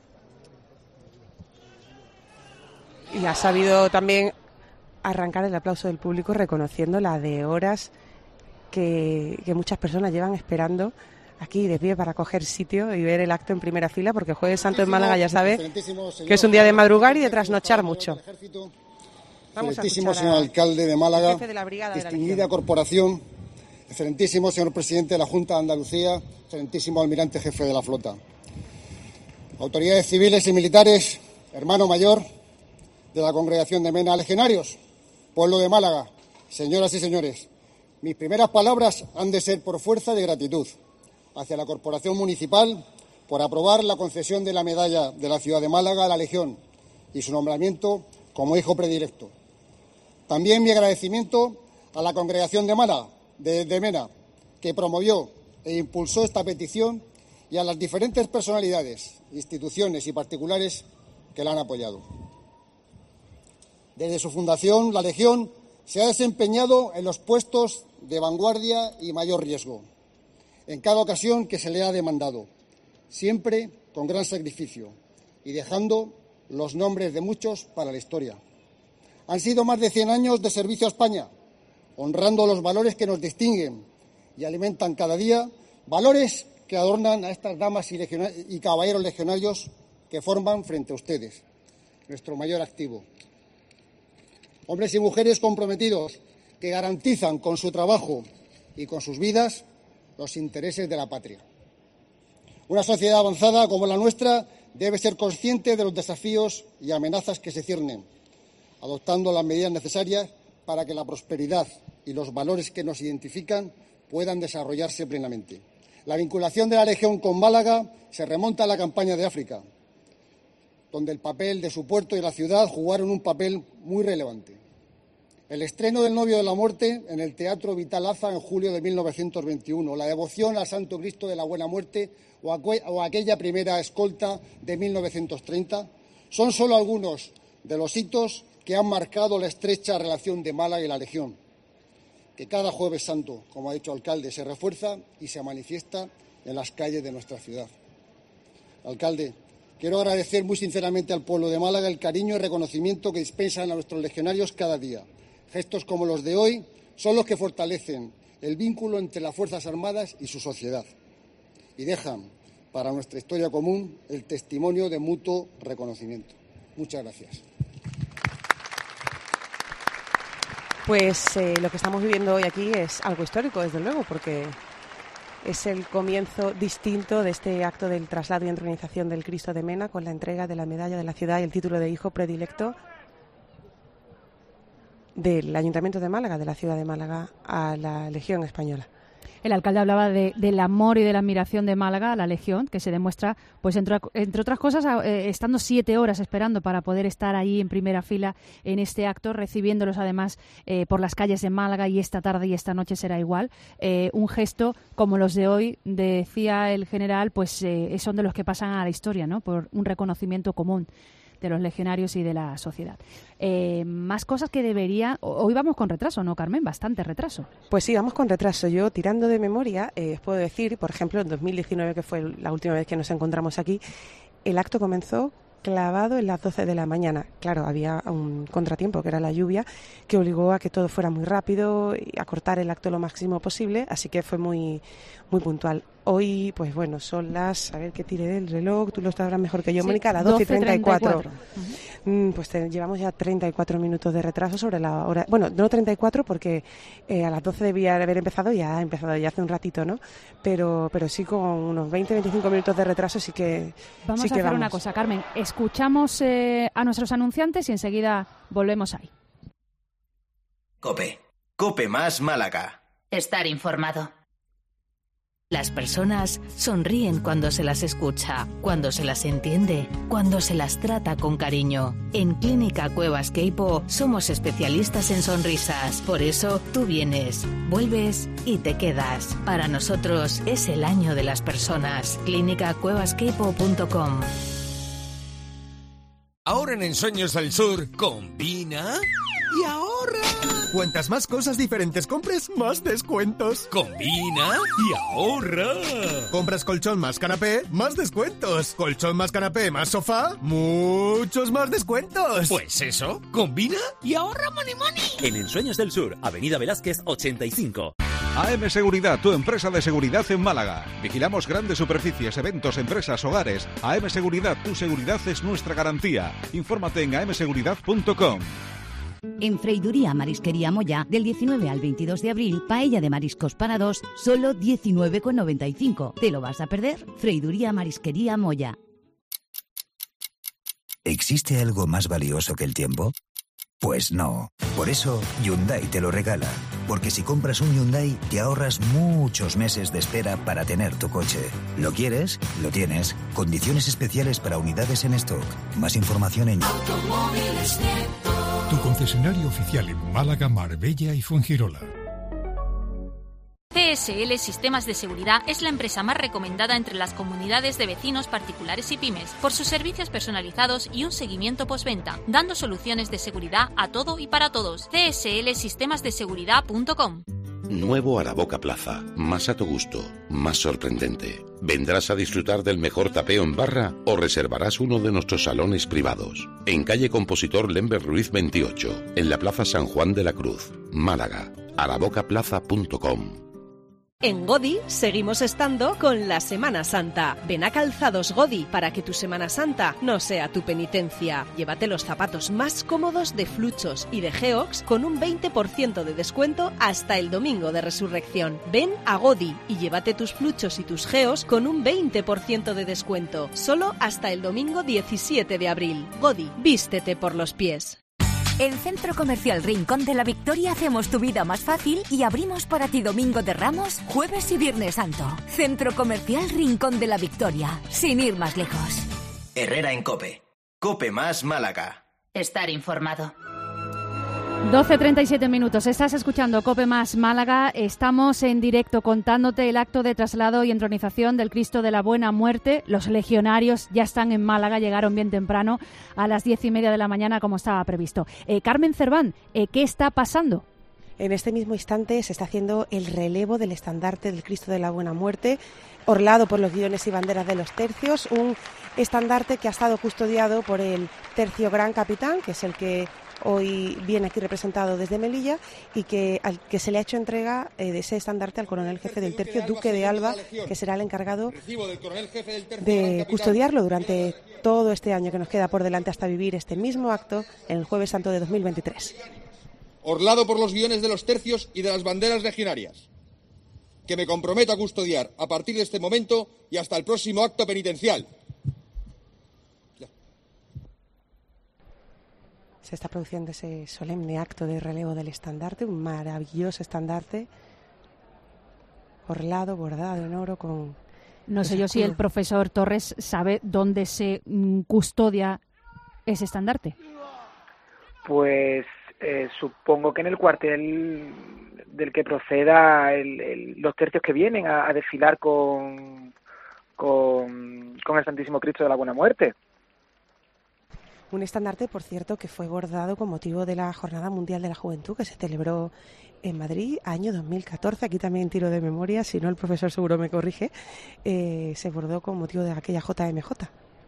Y ha sabido también arrancar el aplauso del público reconociendo la de horas que muchas personas llevan esperando aquí de pie para coger sitio y ver el acto en primera fila, porque Jueves Santo en Málaga ya sabe que es un día de madrugar y de trasnochar mucho. Excelentísimo señor alcalde de Málaga, distinguida corporación, excelentísimo señor presidente de la Junta de Andalucía, excelentísimo almirante jefe de la flota, autoridades civiles y militares, hermano mayor de la congregación de Mena, legionarios, pueblo de Málaga, señoras y señores, mis primeras palabras han de ser por fuerza de gratitud hacia la Corporación Municipal por aprobar la concesión de la medalla de la ciudad de Málaga a la Legión y su nombramiento como hijo predilecto. También mi agradecimiento a la Congregación de Málaga, de Mena, que promovió e impulsó esta petición, y a las diferentes personalidades, instituciones y particulares que la han apoyado. Desde su fundación, la Legión se ha desempeñado en los puestos de vanguardia y mayor riesgo, en cada ocasión que se le ha demandado, siempre con gran sacrificio y dejando los nombres de muchos para la historia. Han sido más de 100 años de servicio a España, honrando los valores que nos distinguen y alimentan cada día, valores que adornan a estas damas y caballeros legionarios que forman frente a ustedes nuestro mayor activo. Hombres y mujeres comprometidos que garantizan con su trabajo y con sus vidas los intereses de la patria. Una sociedad avanzada como la nuestra debe ser consciente de los desafíos y amenazas que se ciernen, adoptando las medidas necesarias para que la prosperidad y los valores que nos identifican puedan desarrollarse plenamente. La vinculación de la Legión con Málaga se remonta a la campaña de África, donde el papel de su puerto y la ciudad jugaron un papel muy relevante. El estreno del Novio de la Muerte en el Teatro Vital Aza en julio de 1921, la devoción al Santo Cristo de la Buena Muerte o aquella primera escolta de 1930, son solo algunos de los hitos que han marcado la estrecha relación de Málaga y la Legión, que cada Jueves Santo, como ha dicho el alcalde, se refuerza y se manifiesta en las calles de nuestra ciudad. Alcalde, quiero agradecer muy sinceramente al pueblo de Málaga el cariño y reconocimiento que dispensan a nuestros legionarios cada día. Gestos como los de hoy son los que fortalecen el vínculo entre las Fuerzas Armadas y su sociedad y dejan para nuestra historia común el testimonio de mutuo reconocimiento. Muchas gracias. Pues lo que estamos viviendo hoy aquí es algo histórico, desde luego, porque es el comienzo distinto de este acto del traslado y entronización del Cristo de Mena, con la entrega de la medalla de la ciudad y el título de hijo predilecto del Ayuntamiento de Málaga, de la ciudad de Málaga, a la Legión Española. El alcalde hablaba del amor y de la admiración de Málaga a la Legión, que se demuestra, pues entre otras cosas, estando 7 horas esperando para poder estar ahí en primera fila en este acto, recibiéndolos además por las calles de Málaga, y esta tarde y esta noche será igual. Un gesto como los de hoy, decía el general, pues son de los que pasan a la historia, ¿no? Por un reconocimiento común de los legionarios y de la sociedad. Más cosas que debería... Hoy vamos con retraso, ¿no, Carmen? Bastante retraso. Pues sí, vamos con retraso. Yo, tirando de memoria, os puedo decir, por ejemplo, en 2019, que fue la última vez que nos encontramos aquí, el acto comenzó clavado en las 12 de la mañana. Claro, había un contratiempo, que era la lluvia, que obligó a que todo fuera muy rápido y a cortar el acto lo máximo posible, así que fue muy, muy puntual. Hoy, pues bueno, son las, a ver que tire del reloj, tú lo sabrás mejor que yo, sí, Mónica, a las 12:34. Pues llevamos ya 34 minutos de retraso sobre la hora. Bueno, no 34 porque a las 12 debía haber empezado, ya ha empezado ya hace un ratito, ¿no? Pero sí con unos 20-25 minutos de retraso sí que vamos a hacer una cosa, Carmen. Escuchamos a nuestros anunciantes y enseguida volvemos ahí. COPE. COPE más Málaga. Estar informado. Las personas sonríen cuando se las escucha, cuando se las entiende, cuando se las trata con cariño. En Clínica Cuevas Queipo somos especialistas en sonrisas. Por eso tú vienes, vuelves y te quedas. Para nosotros es el año de las personas. clínicacuevasqueipo.com. Ahora en Ensueños del Sur, combina y ahorra. Cuantas más cosas diferentes compres, más descuentos. Combina y ahorra. Compras colchón más canapé, más descuentos. Colchón más canapé más sofá, muchos más descuentos. Pues eso, combina y ahorra money. En Ensueños del Sur, Avenida Velázquez 85. AM Seguridad, tu empresa de seguridad en Málaga. Vigilamos grandes superficies, eventos, empresas, hogares. AM Seguridad, tu seguridad es nuestra garantía. Infórmate en amseguridad.com. En Freiduría Marisquería Moya, del 19 al 22 de abril, paella de mariscos para dos, solo 19,95. ¿Te lo vas a perder? Freiduría Marisquería Moya. ¿Existe algo más valioso que el tiempo? Pues no. Por eso, Hyundai te lo regala. Porque si compras un Hyundai, te ahorras muchos meses de espera para tener tu coche. ¿Lo quieres? Lo tienes. Condiciones especiales para unidades en stock. Más información en Automóviles Nieto. Tu concesionario oficial en Málaga, Marbella y Fuengirola. CSL Sistemas de Seguridad es la empresa más recomendada entre las comunidades de vecinos particulares y pymes por sus servicios personalizados y un seguimiento postventa, dando soluciones de seguridad a todo y para todos. CSLsistemasdeseguridad.com. Nuevo Araboca Plaza, más a tu gusto, más sorprendente. ¿Vendrás a disfrutar del mejor tapeo en barra o reservarás uno de nuestros salones privados? En calle Compositor Lember Ruiz 28, en la Plaza San Juan de la Cruz, Málaga. arabocaplaza.com. En Godi seguimos estando con la Semana Santa. Ven a Calzados Godi para que tu Semana Santa no sea tu penitencia. Llévate los zapatos más cómodos de Fluchos y de Geox con un 20% de descuento hasta el domingo de Resurrección. Ven a Godi y llévate tus Fluchos y tus Geos con un 20% de descuento. Solo hasta el domingo 17 de abril. Godi, vístete por los pies. En Centro Comercial Rincón de la Victoria hacemos tu vida más fácil y abrimos para ti Domingo de Ramos, Jueves y Viernes Santo. Centro Comercial Rincón de la Victoria, sin ir más lejos. Herrera en COPE. COPE más Málaga. Estar informado. 12:37 minutos. Estás escuchando COPE más Málaga. Estamos en directo contándote el acto de traslado y entronización del Cristo de la Buena Muerte. Los legionarios ya están en Málaga, llegaron bien temprano a las 10:30 de la mañana como estaba previsto. Carmen Cerván, ¿qué está pasando? En este mismo instante se está haciendo el relevo del estandarte del Cristo de la Buena Muerte, orlado por los guiones y banderas de los tercios, un estandarte que ha estado custodiado por el tercio Gran Capitán, que es el que hoy viene aquí representado desde Melilla, y al que se le ha hecho entrega de ese estandarte al coronel jefe del tercio, Duque de Alba, que será el encargado de custodiarlo durante todo este año que nos queda por delante hasta vivir este mismo acto en el Jueves Santo de 2023. Orlado por los guiones de los tercios y de las banderas legionarias, que me comprometo a custodiar a partir de este momento y hasta el próximo acto penitencial. Se está produciendo ese solemne acto de relevo del estandarte, un maravilloso estandarte, orlado, bordado en oro con... No sé yo si el profesor Torres sabe dónde se custodia ese estandarte. Pues supongo que en el cuartel del que proceda los tercios que vienen a desfilar con el Santísimo Cristo de la Buena Muerte. Un estandarte, por cierto, que fue bordado con motivo de la Jornada Mundial de la Juventud que se celebró en Madrid, año 2014. Aquí también tiro de memoria, si no el profesor seguro me corrige. Se bordó con motivo de aquella JMJ.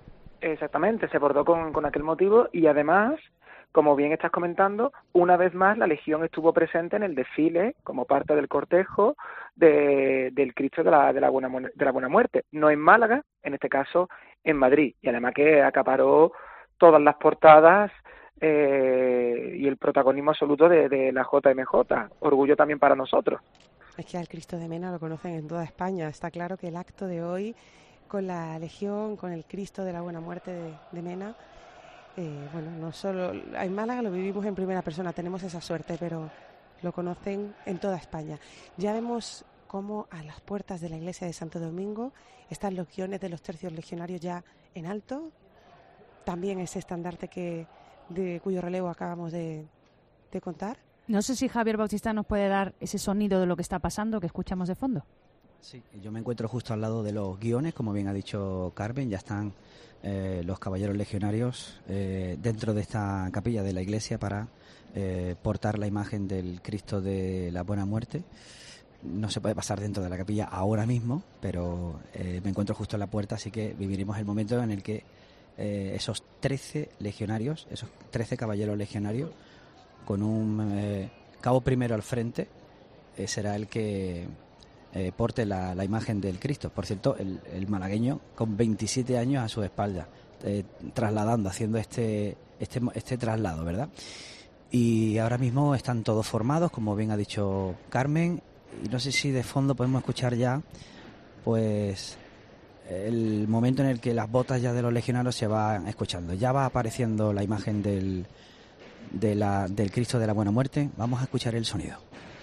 Exactamente, se bordó con aquel motivo y además, como bien estás comentando, una vez más la Legión estuvo presente en el desfile como parte del cortejo del Cristo de la Buena Muerte, no en Málaga, en este caso en Madrid, y además que acaparó todas las portadas y el protagonismo absoluto de la JMJ, orgullo también para nosotros. Es que al Cristo de Mena lo conocen en toda España, está claro que el acto de hoy con la Legión, con el Cristo de la Buena Muerte de Mena, bueno, no solo en Málaga lo vivimos en primera persona, tenemos esa suerte, pero lo conocen en toda España. Ya vemos cómo a las puertas de la iglesia de Santo Domingo están los guiones de los tercios legionarios ya en alto, también ese estandarte cuyo relevo acabamos de contar. No sé si Javier Bautista nos puede dar ese sonido de lo que está pasando que escuchamos de fondo. Sí, yo me encuentro justo al lado de los guiones, como bien ha dicho Carmen, ya están los caballeros legionarios dentro de esta capilla de la iglesia para portar la imagen del Cristo de la Buena Muerte. No se puede pasar dentro de la capilla ahora mismo, pero me encuentro justo en la puerta, así que viviremos el momento en el que esos 13 legionarios, esos 13 caballeros legionarios, con un cabo primero al frente, será el que porte la imagen del Cristo. Por cierto, el malagueño con 27 años a su espalda, trasladando, haciendo este traslado, ¿verdad? Y ahora mismo están todos formados, como bien ha dicho Carmen, y no sé si de fondo podemos escuchar ya, pues, el momento en el que las botas ya de los legionarios se van escuchando. Ya va apareciendo la imagen del Cristo de la Buena Muerte. Vamos a escuchar el sonido.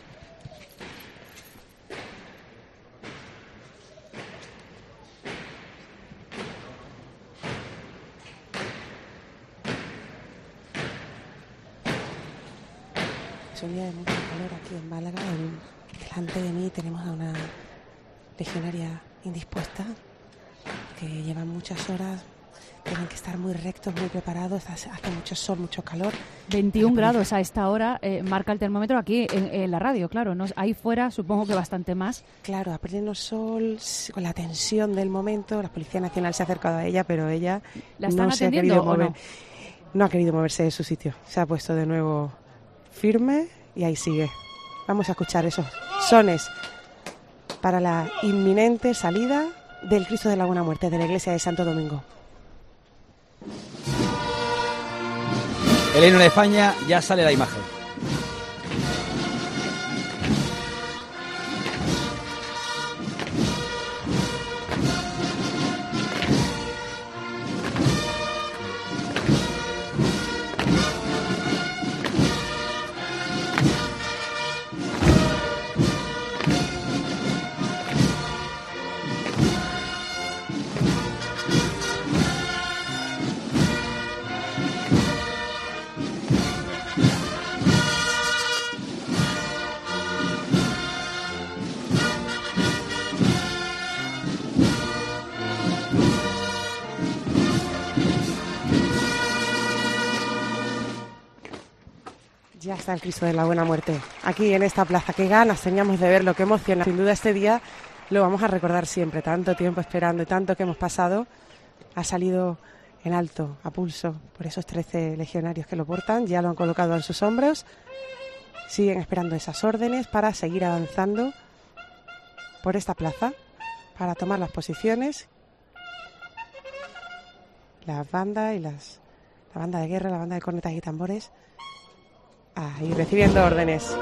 Es un día de mucho calor aquí en Málaga. Delante de mí tenemos a una legionaria indispuesta, que llevan muchas horas, tienen que estar muy rectos, muy preparados, hace mucho sol, mucho calor. 21 grados a esta hora, marca el termómetro aquí en la radio, claro, ¿no? Ahí fuera supongo que bastante más. Claro, a pleno sol, con la tensión del momento, la Policía Nacional se ha acercado a ella, pero ella no se ha querido mover. No ha querido moverse de su sitio, se ha puesto de nuevo firme y ahí sigue. Vamos a escuchar esos sones para la inminente salida del Cristo de la Buena Muerte de la iglesia de Santo Domingo. El himno de España, ya sale la imagen. Ya está el Cristo de la Buena Muerte, aquí en esta plaza. Qué ganas teníamos de verlo, qué emociona. Sin duda este día lo vamos a recordar siempre, tanto tiempo esperando y tanto que hemos pasado. Ha salido en alto, a pulso, por esos 13 legionarios que lo portan, ya lo han colocado en sus hombros. Siguen esperando esas órdenes para seguir avanzando por esta plaza, para tomar las posiciones. La banda de guerra, la banda de cornetas y tambores, ahí recibiendo órdenes.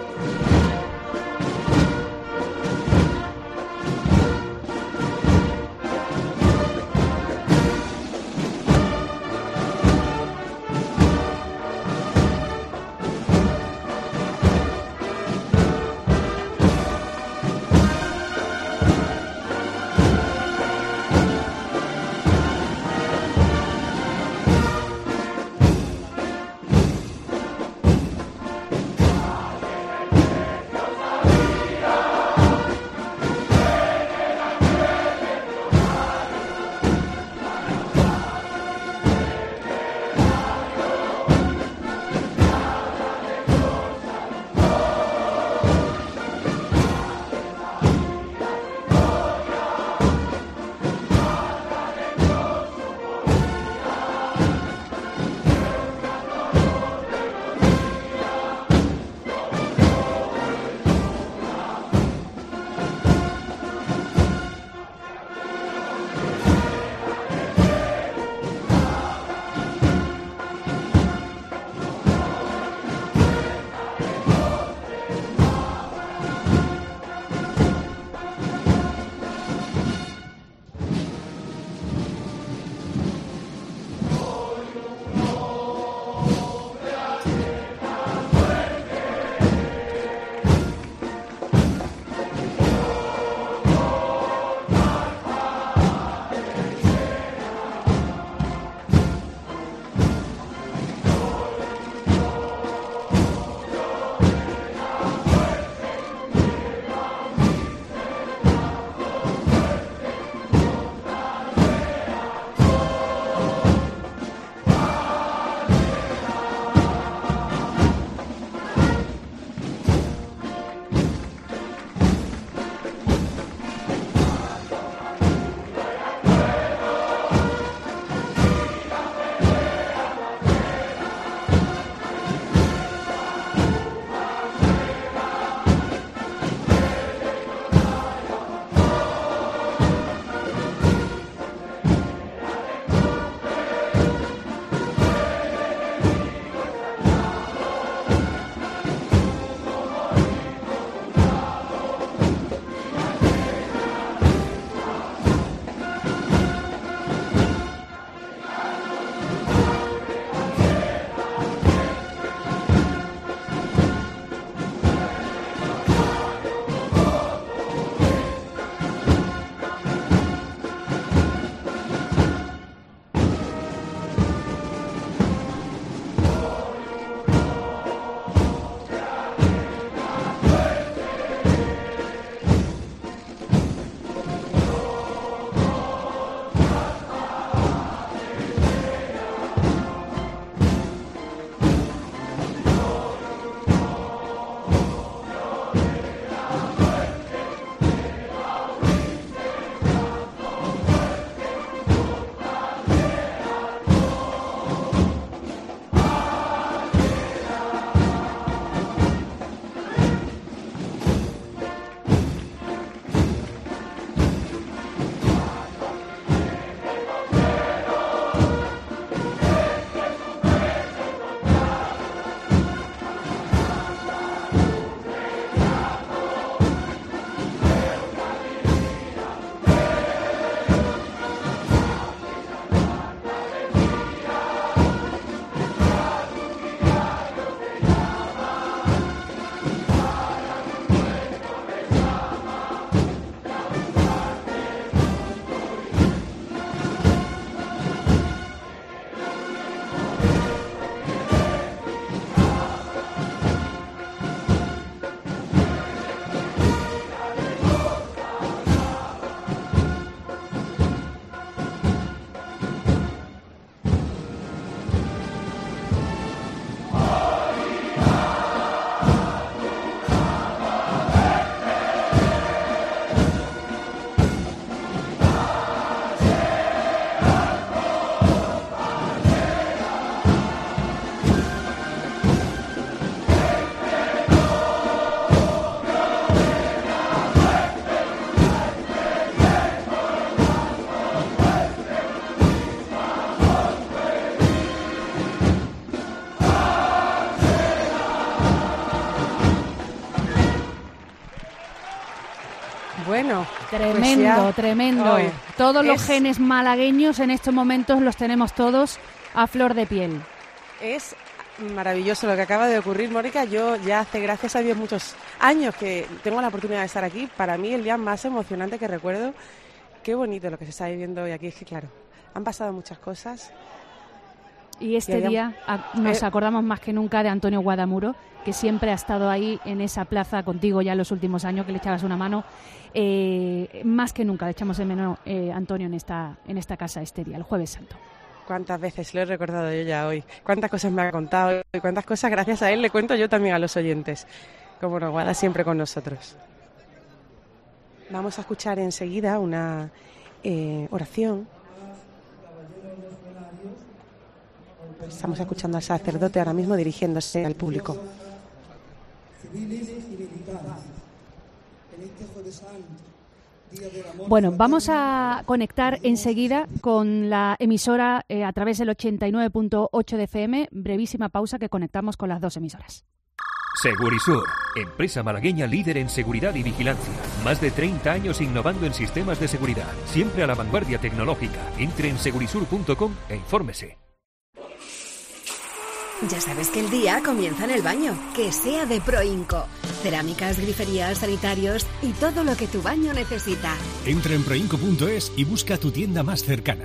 bueno. Tremendo, tremendo. Hoy. Todos los genes malagueños en estos momentos los tenemos todos a flor de piel. Es maravilloso lo que acaba de ocurrir, Mónica. Yo ya hace, gracias a Dios, muchos años que tengo la oportunidad de estar aquí. Para mí el día más emocionante que recuerdo. Qué bonito lo que se está viviendo hoy aquí. Es que, claro, han pasado muchas cosas. Y este día nos acordamos más que nunca de Antonio Guadamuro, que siempre ha estado ahí en esa plaza contigo ya en los últimos años, que le echabas una mano. Más que nunca le echamos de menos, Antonio, en esta casa este día, el Jueves Santo. Cuántas veces lo he recordado yo ya hoy, cuántas cosas me ha contado y cuántas cosas gracias a él le cuento yo también a los oyentes. Como nos guarda siempre con nosotros. Vamos a escuchar enseguida una oración. Estamos escuchando al sacerdote ahora mismo dirigiéndose al público. Bueno, vamos a conectar enseguida con la emisora a través del 89.8 de FM. Brevísima pausa que conectamos con las dos emisoras. Segurisur, empresa malagueña líder en seguridad y vigilancia. Más de 30 años innovando en sistemas de seguridad. Siempre a la vanguardia tecnológica. Entre en segurisur.com e infórmese. Ya sabes que el día comienza en el baño, que sea de Proinco. Cerámicas, griferías, sanitarios y todo lo que tu baño necesita. Entra en proinco.es y busca tu tienda más cercana.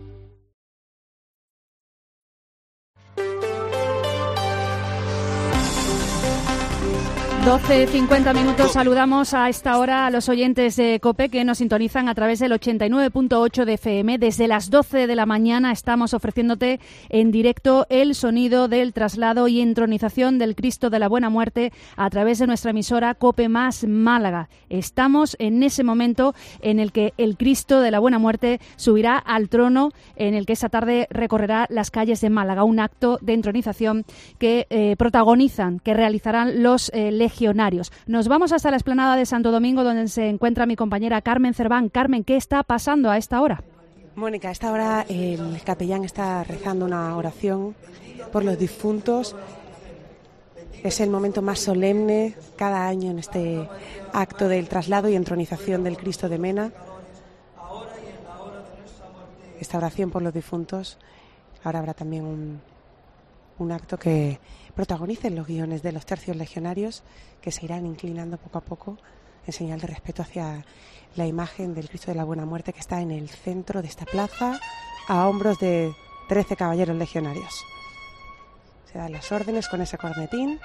12:50 minutos. Saludamos a esta hora a los oyentes de COPE que nos sintonizan a través del 89.8 de FM. Desde las 12 de la mañana estamos ofreciéndote en directo el sonido del traslado y entronización del Cristo de la Buena Muerte a través de nuestra emisora COPE Más Málaga. Estamos en ese momento en el que el Cristo de la Buena Muerte subirá al trono, en el que esta tarde recorrerá las calles de Málaga. Un acto de entronización que protagonizan, que realizarán los legionarios. Nos vamos hasta la explanada de Santo Domingo, donde se encuentra mi compañera Carmen Cerván. Carmen, ¿qué está pasando a esta hora? Mónica, a esta hora el capellán está rezando una oración por los difuntos. Es el momento más solemne cada año en este acto del traslado y entronización del Cristo de Mena. Esta oración por los difuntos. Ahora habrá también un acto que protagonicen los guiones de los tercios legionarios, que se irán inclinando poco a poco en señal de respeto hacia la imagen del Cristo de la Buena Muerte, que está en el centro de esta plaza a hombros de 13 caballeros legionarios. Se dan las órdenes con ese cornetín.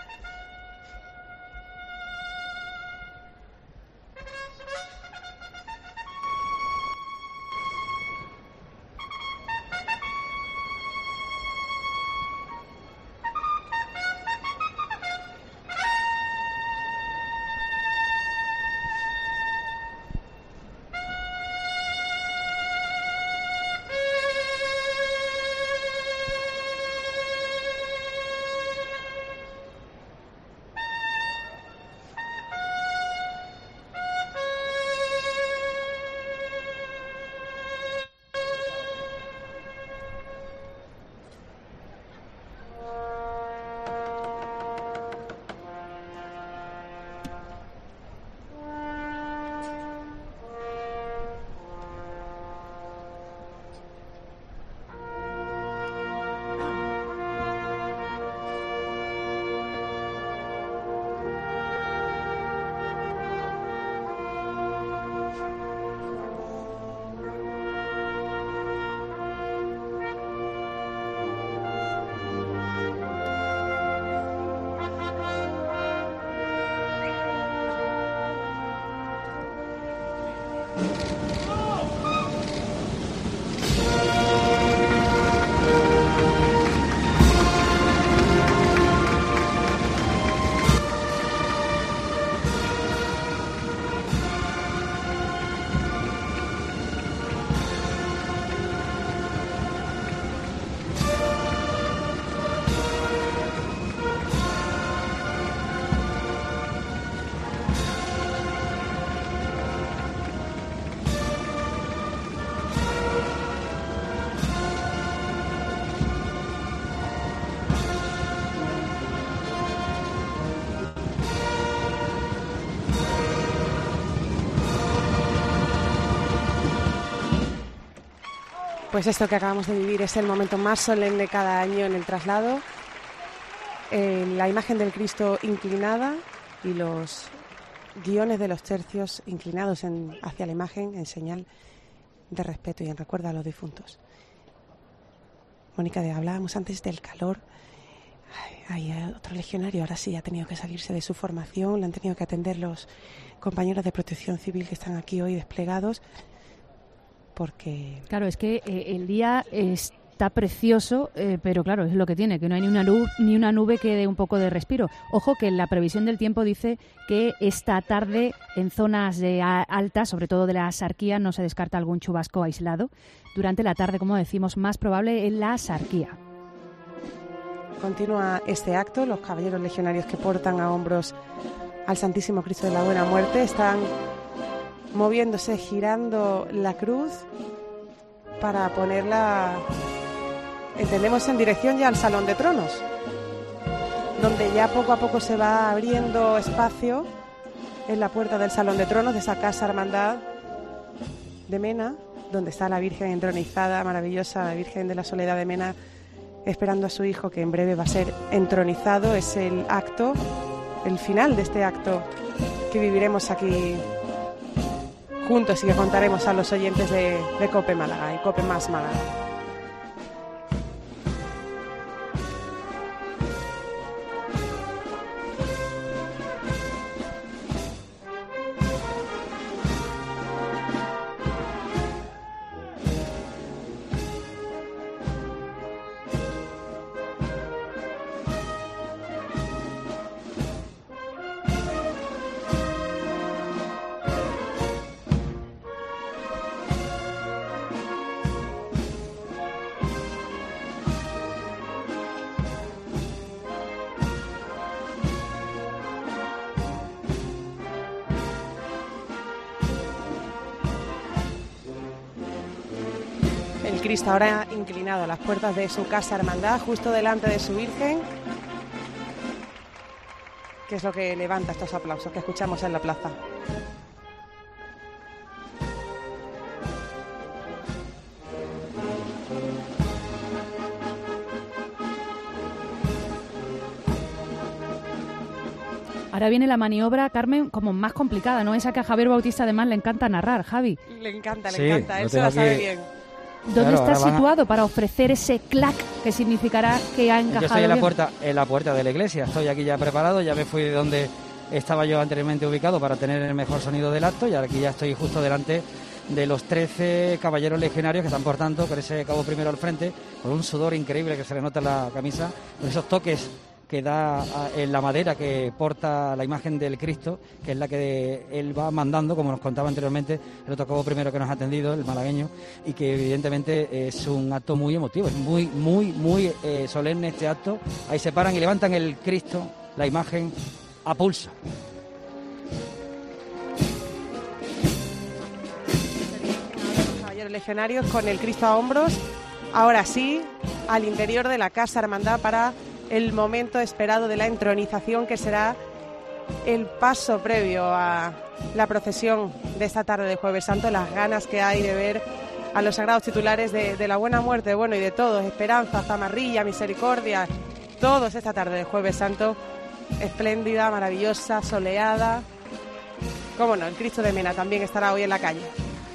Pues esto que acabamos de vivir es el momento más solemne cada año en el traslado. La imagen del Cristo inclinada y los guiones de los tercios inclinados hacia la imagen en señal de respeto y en recuerdo a los difuntos. Mónica, hablábamos antes del calor. Hay otro legionario, ahora sí ha tenido que salirse de su formación, le han tenido que atender los compañeros de Protección Civil que están aquí hoy desplegados, porque... Claro, es que el día está precioso, pero claro, es lo que tiene, que no hay ni una nube que dé un poco de respiro. Ojo que la previsión del tiempo dice que esta tarde en zonas altas, sobre todo de la Axarquía, no se descarta algún chubasco aislado. Durante la tarde, como decimos, más probable en la Axarquía. Continúa este acto. Los caballeros legionarios que portan a hombros al Santísimo Cristo de la Buena Muerte están moviéndose, girando la cruz para ponerla, entendemos, en dirección ya al Salón de Tronos, donde ya poco a poco se va abriendo espacio en la puerta del Salón de Tronos de esa casa hermandad de Mena, donde está la Virgen entronizada, maravillosa, la Virgen de la Soledad de Mena, esperando a su hijo, que en breve va a ser entronizado. Es el acto, el final de este acto que viviremos aquí juntos y que contaremos a los oyentes de COPE Málaga y COPE Más Málaga. El Cristo ahora inclinado a las puertas de su casa hermandad, justo delante de su Virgen, que es lo que levanta estos aplausos que escuchamos en la plaza. Ahora viene la maniobra, Carmen, como más complicada, ¿no? Esa que a Javier Bautista además le encanta narrar, Javi. Le encanta, él se la sabe bien. ¿Dónde está situado para ofrecer ese clac que significará que ha encajado? Yo estoy en la puerta de la iglesia, estoy aquí ya preparado, ya me fui de donde estaba yo anteriormente ubicado para tener el mejor sonido del acto, y aquí ya estoy justo delante de los 13 caballeros legionarios que están portando con ese cabo primero al frente, con un sudor increíble que se le nota en la camisa, con esos toques que da en la madera que porta la imagen del Cristo, que es la que él va mandando, como nos contaba anteriormente el otro cabo primero que nos ha atendido, el malagueño, y que evidentemente es un acto muy emotivo, es muy solemne este acto. Ahí se paran y levantan el Cristo, la imagen, a pulso. Los caballeros legionarios con el Cristo a hombros, ahora sí, al interior de la Casa Hermandad para el momento esperado de la entronización, que será el paso previo a la procesión de esta tarde de Jueves Santo. Las ganas que hay de ver a los sagrados titulares de la Buena Muerte, bueno, y de todos, Esperanza, Zamarrilla, Misericordia, todos esta tarde de Jueves Santo, espléndida, maravillosa, soleada. Cómo no, el Cristo de Mena también estará hoy en la calle.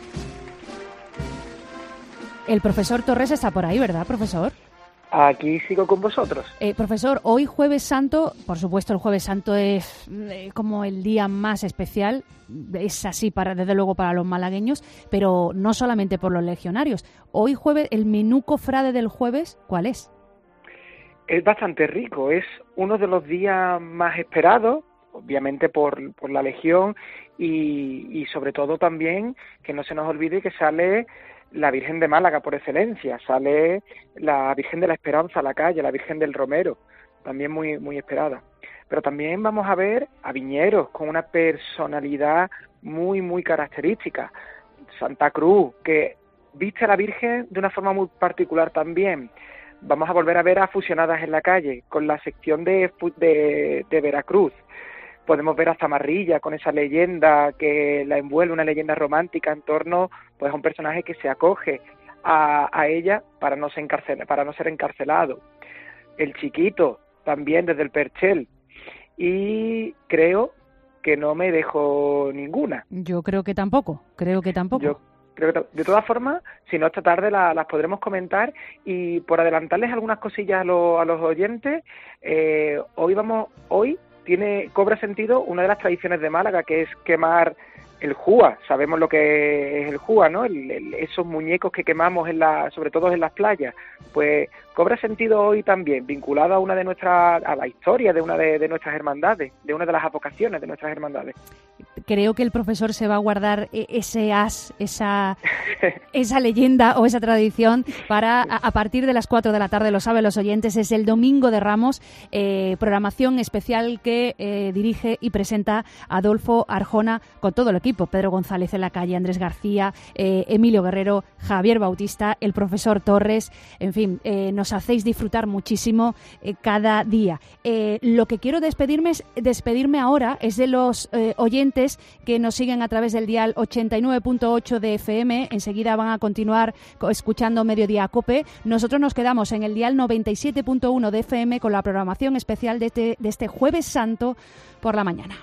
El profesor Torres está por ahí, ¿verdad, profesor? Aquí sigo con vosotros. Profesor, hoy Jueves Santo, por supuesto el Jueves Santo es como el día más especial, es así desde luego para los malagueños, pero no solamente por los legionarios. Hoy jueves, el menú cofrade del jueves, ¿cuál es? Es bastante rico, es uno de los días más esperados, obviamente por la Legión y sobre todo también que no se nos olvide que sale la Virgen de Málaga por excelencia, sale la Virgen de la Esperanza a la calle, la Virgen del Romero, también muy esperada. Pero también vamos a ver a viñeros con una personalidad muy característica. Santa Cruz, que viste a la Virgen de una forma muy particular también. Vamos a volver a ver a Fusionadas en la calle, con la sección de Veracruz. Podemos ver a Zamarrilla con esa leyenda que la envuelve, una leyenda romántica en torno pues a un personaje que se acoge a ella para no ser encarcelado. El Chiquito, también desde el Perchel. Y creo que no me dejo ninguna. Yo creo que tampoco. Yo creo que de todas formas, si no, esta tarde las podremos comentar. Y por adelantarles algunas cosillas a los oyentes, hoy cobra sentido una de las tradiciones de Málaga, que es quemar el júa. Sabemos lo que es el júa, ¿no? Esos muñecos que quemamos sobre todo en las playas. Pues cobra sentido hoy también, vinculado a la historia de una de nuestras hermandades, de una de las advocaciones de nuestras hermandades. Creo que el profesor se va a guardar esa leyenda o esa tradición para a partir de las 4 de la tarde, lo saben los oyentes, es el Domingo de Ramos, programación especial que dirige y presenta Adolfo Arjona con todo el equipo, Pedro González en la calle, Andrés García, Emilio Guerrero, Javier Bautista, el profesor Torres, en fin, nos hacéis disfrutar muchísimo cada día. Lo que quiero despedirme ahora es de los oyentes que nos siguen a través del dial 89.8 de FM. Enseguida van a continuar escuchando Mediodía Cope. Nosotros nos quedamos en el dial 97.1 de FM con la programación especial de este Jueves Santo por la mañana.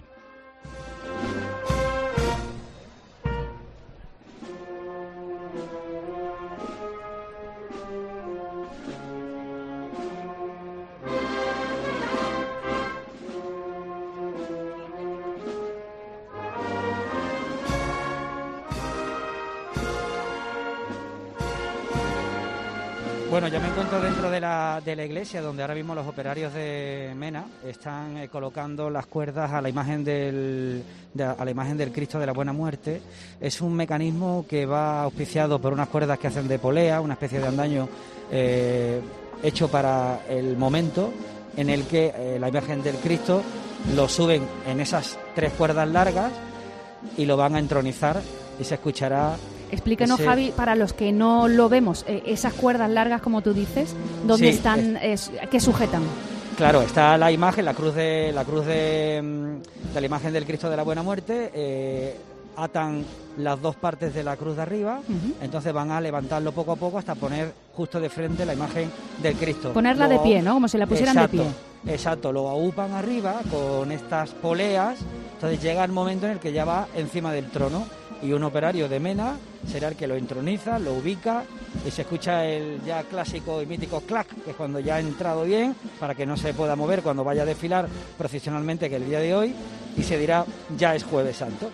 Bueno, ya me encuentro dentro de la iglesia, donde ahora mismo los operarios de Mena están colocando las cuerdas a la imagen del Cristo de la Buena Muerte. Es un mecanismo que va auspiciado por unas cuerdas que hacen de polea, una especie de andaño hecho para el momento en el que la imagen del Cristo lo suben en esas 3 cuerdas largas y lo van a entronizar y se escuchará. Explíquenos, Javi, para los que no lo vemos, esas cuerdas largas, como tú dices, ¿dónde están? ¿Qué sujetan? Claro, está la imagen, la cruz de la imagen del Cristo de la Buena Muerte. Atan las 2 partes de la cruz de arriba, entonces van a levantarlo poco a poco hasta poner justo de frente la imagen del Cristo. Ponerla de pie, ¿no? Como si la pusieran de pie. Exacto, lo aúpan arriba con estas poleas, entonces llega el momento en el que ya va encima del trono y un operario de Mena será el que lo entroniza, lo ubica y se escucha el ya clásico y mítico clac, que es cuando ya ha entrado bien, para que no se pueda mover cuando vaya a desfilar procesionalmente, que el día de hoy, y se dirá ya es Jueves Santo.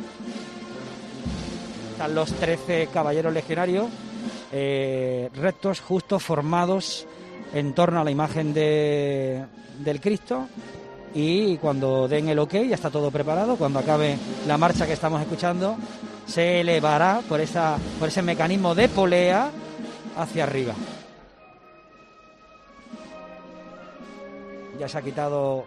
Están los 13 caballeros legionarios rectos, justos, formados en torno a la imagen del Cristo, y cuando den el ok, ya está todo preparado, cuando acabe la marcha que estamos escuchando, se elevará por ese mecanismo de polea hacia arriba. Ya se ha quitado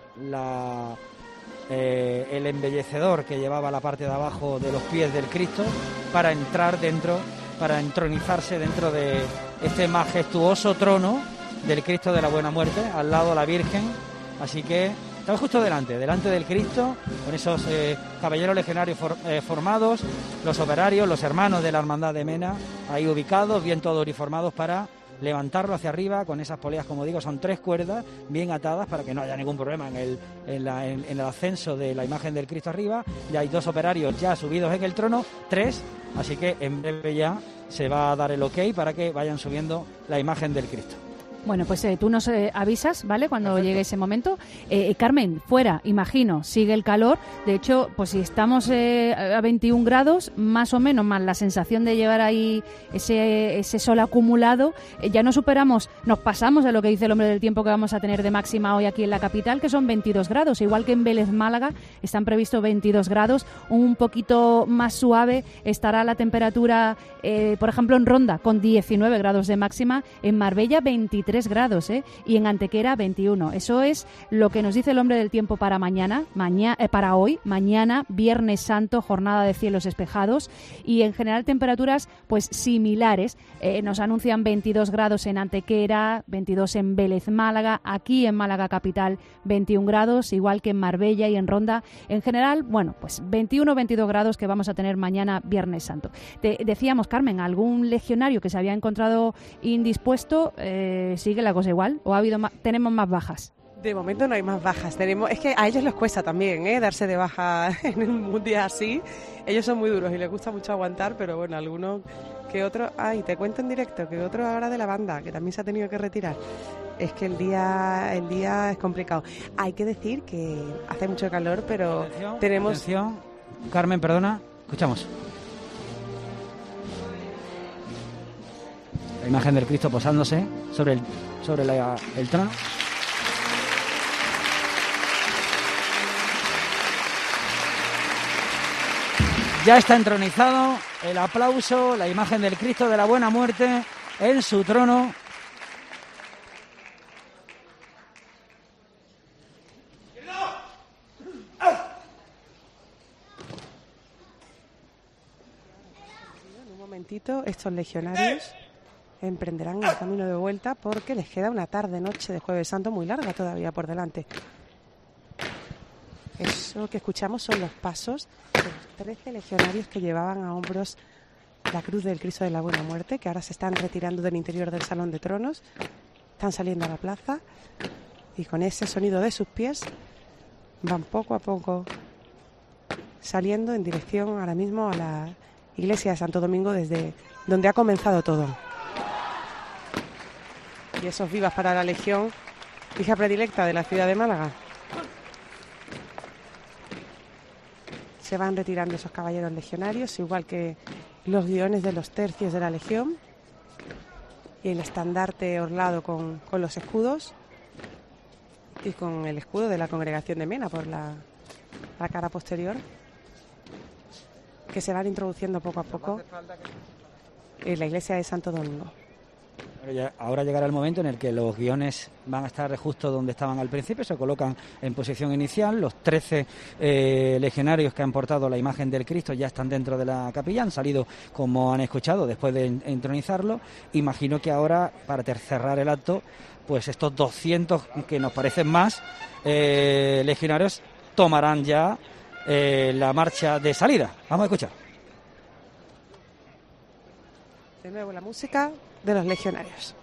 el embellecedor que llevaba la parte de abajo de los pies del Cristo para entrar dentro, para entronizarse dentro de este majestuoso trono del Cristo de la Buena Muerte, al lado la Virgen. Así que estamos justo delante del Cristo, con esos caballeros legionarios formados, los operarios, los hermanos de la Hermandad de Mena, ahí ubicados, bien todos uniformados para levantarlo hacia arriba con esas poleas, como digo, son 3 cuerdas bien atadas para que no haya ningún problema en el ascenso de la imagen del Cristo arriba. Ya hay 2 operarios ya subidos en el trono, 3, así que en breve ya se va a dar el ok para que vayan subiendo la imagen del Cristo. Bueno, pues tú nos avisas, ¿vale?, cuando llegue ese momento. Carmen, fuera, imagino, sigue el calor. De hecho, pues si estamos a 21 grados, más o menos, más la sensación de llevar ahí ese sol acumulado, ya nos pasamos de lo que dice el hombre del tiempo que vamos a tener de máxima hoy aquí en la capital, que son 22 grados. Igual que en Vélez, Málaga, están previstos 22 grados. Un poquito más suave estará la temperatura, por ejemplo, en Ronda, con 19 grados de máxima. En Marbella, 23 23 grados, y en Antequera 21. Eso es lo que nos dice el hombre del tiempo para para hoy, mañana, Viernes Santo, jornada de cielos despejados, y en general temperaturas pues similares. Nos anuncian 22 grados en Antequera, 22 en Vélez, Málaga, aquí en Málaga capital 21 grados, igual que en Marbella y en Ronda. En general, bueno, pues 21-22 grados que vamos a tener mañana Viernes Santo. Te decíamos, Carmen, algún legionario que se había encontrado indispuesto, ¿sigue la cosa igual o tenemos más bajas? De momento no hay más bajas. Es que a ellos les cuesta también darse de baja en un día así. Ellos son muy duros y les gusta mucho aguantar, pero bueno, algunos que otros... Ay, te cuento en directo que otro ahora de la banda, que también se ha tenido que retirar. Es que el día es complicado. Hay que decir que hace mucho calor, pero tenemos... Atención, Carmen, perdona, escuchamos. La imagen del Cristo posándose sobre el trono. Ya está entronizado, el aplauso, la imagen del Cristo de la Buena Muerte en su trono. En un momentito, estos legionarios emprenderán el camino de vuelta porque les queda una tarde-noche de Jueves Santo muy larga todavía por delante. Eso que escuchamos son los pasos de los 13 legionarios que llevaban a hombros la cruz del Cristo de la Buena Muerte, que ahora se están retirando del interior del Salón de Tronos, están saliendo a la plaza y con ese sonido de sus pies van poco a poco saliendo en dirección ahora mismo a la iglesia de Santo Domingo, desde donde ha comenzado todo. Y esos vivas para la Legión, hija predilecta de la ciudad de Málaga. Se van retirando esos caballeros legionarios, igual que los guiones de los tercios de la Legión y el estandarte orlado con los escudos y con el escudo de la Congregación de Mena por la cara posterior, que se van introduciendo poco a poco en la iglesia de Santo Domingo. Ahora llegará el momento en el que los guiones van a estar justo donde estaban al principio, se colocan en posición inicial. Los 13 legionarios que han portado la imagen del Cristo ya están dentro de la capilla, han salido, como han escuchado, después de entronizarlo. Imagino que ahora, para cerrar el acto, pues estos 200, que nos parecen más, legionarios tomarán ya la marcha de salida. Vamos a escuchar. De nuevo la música de los legionarios.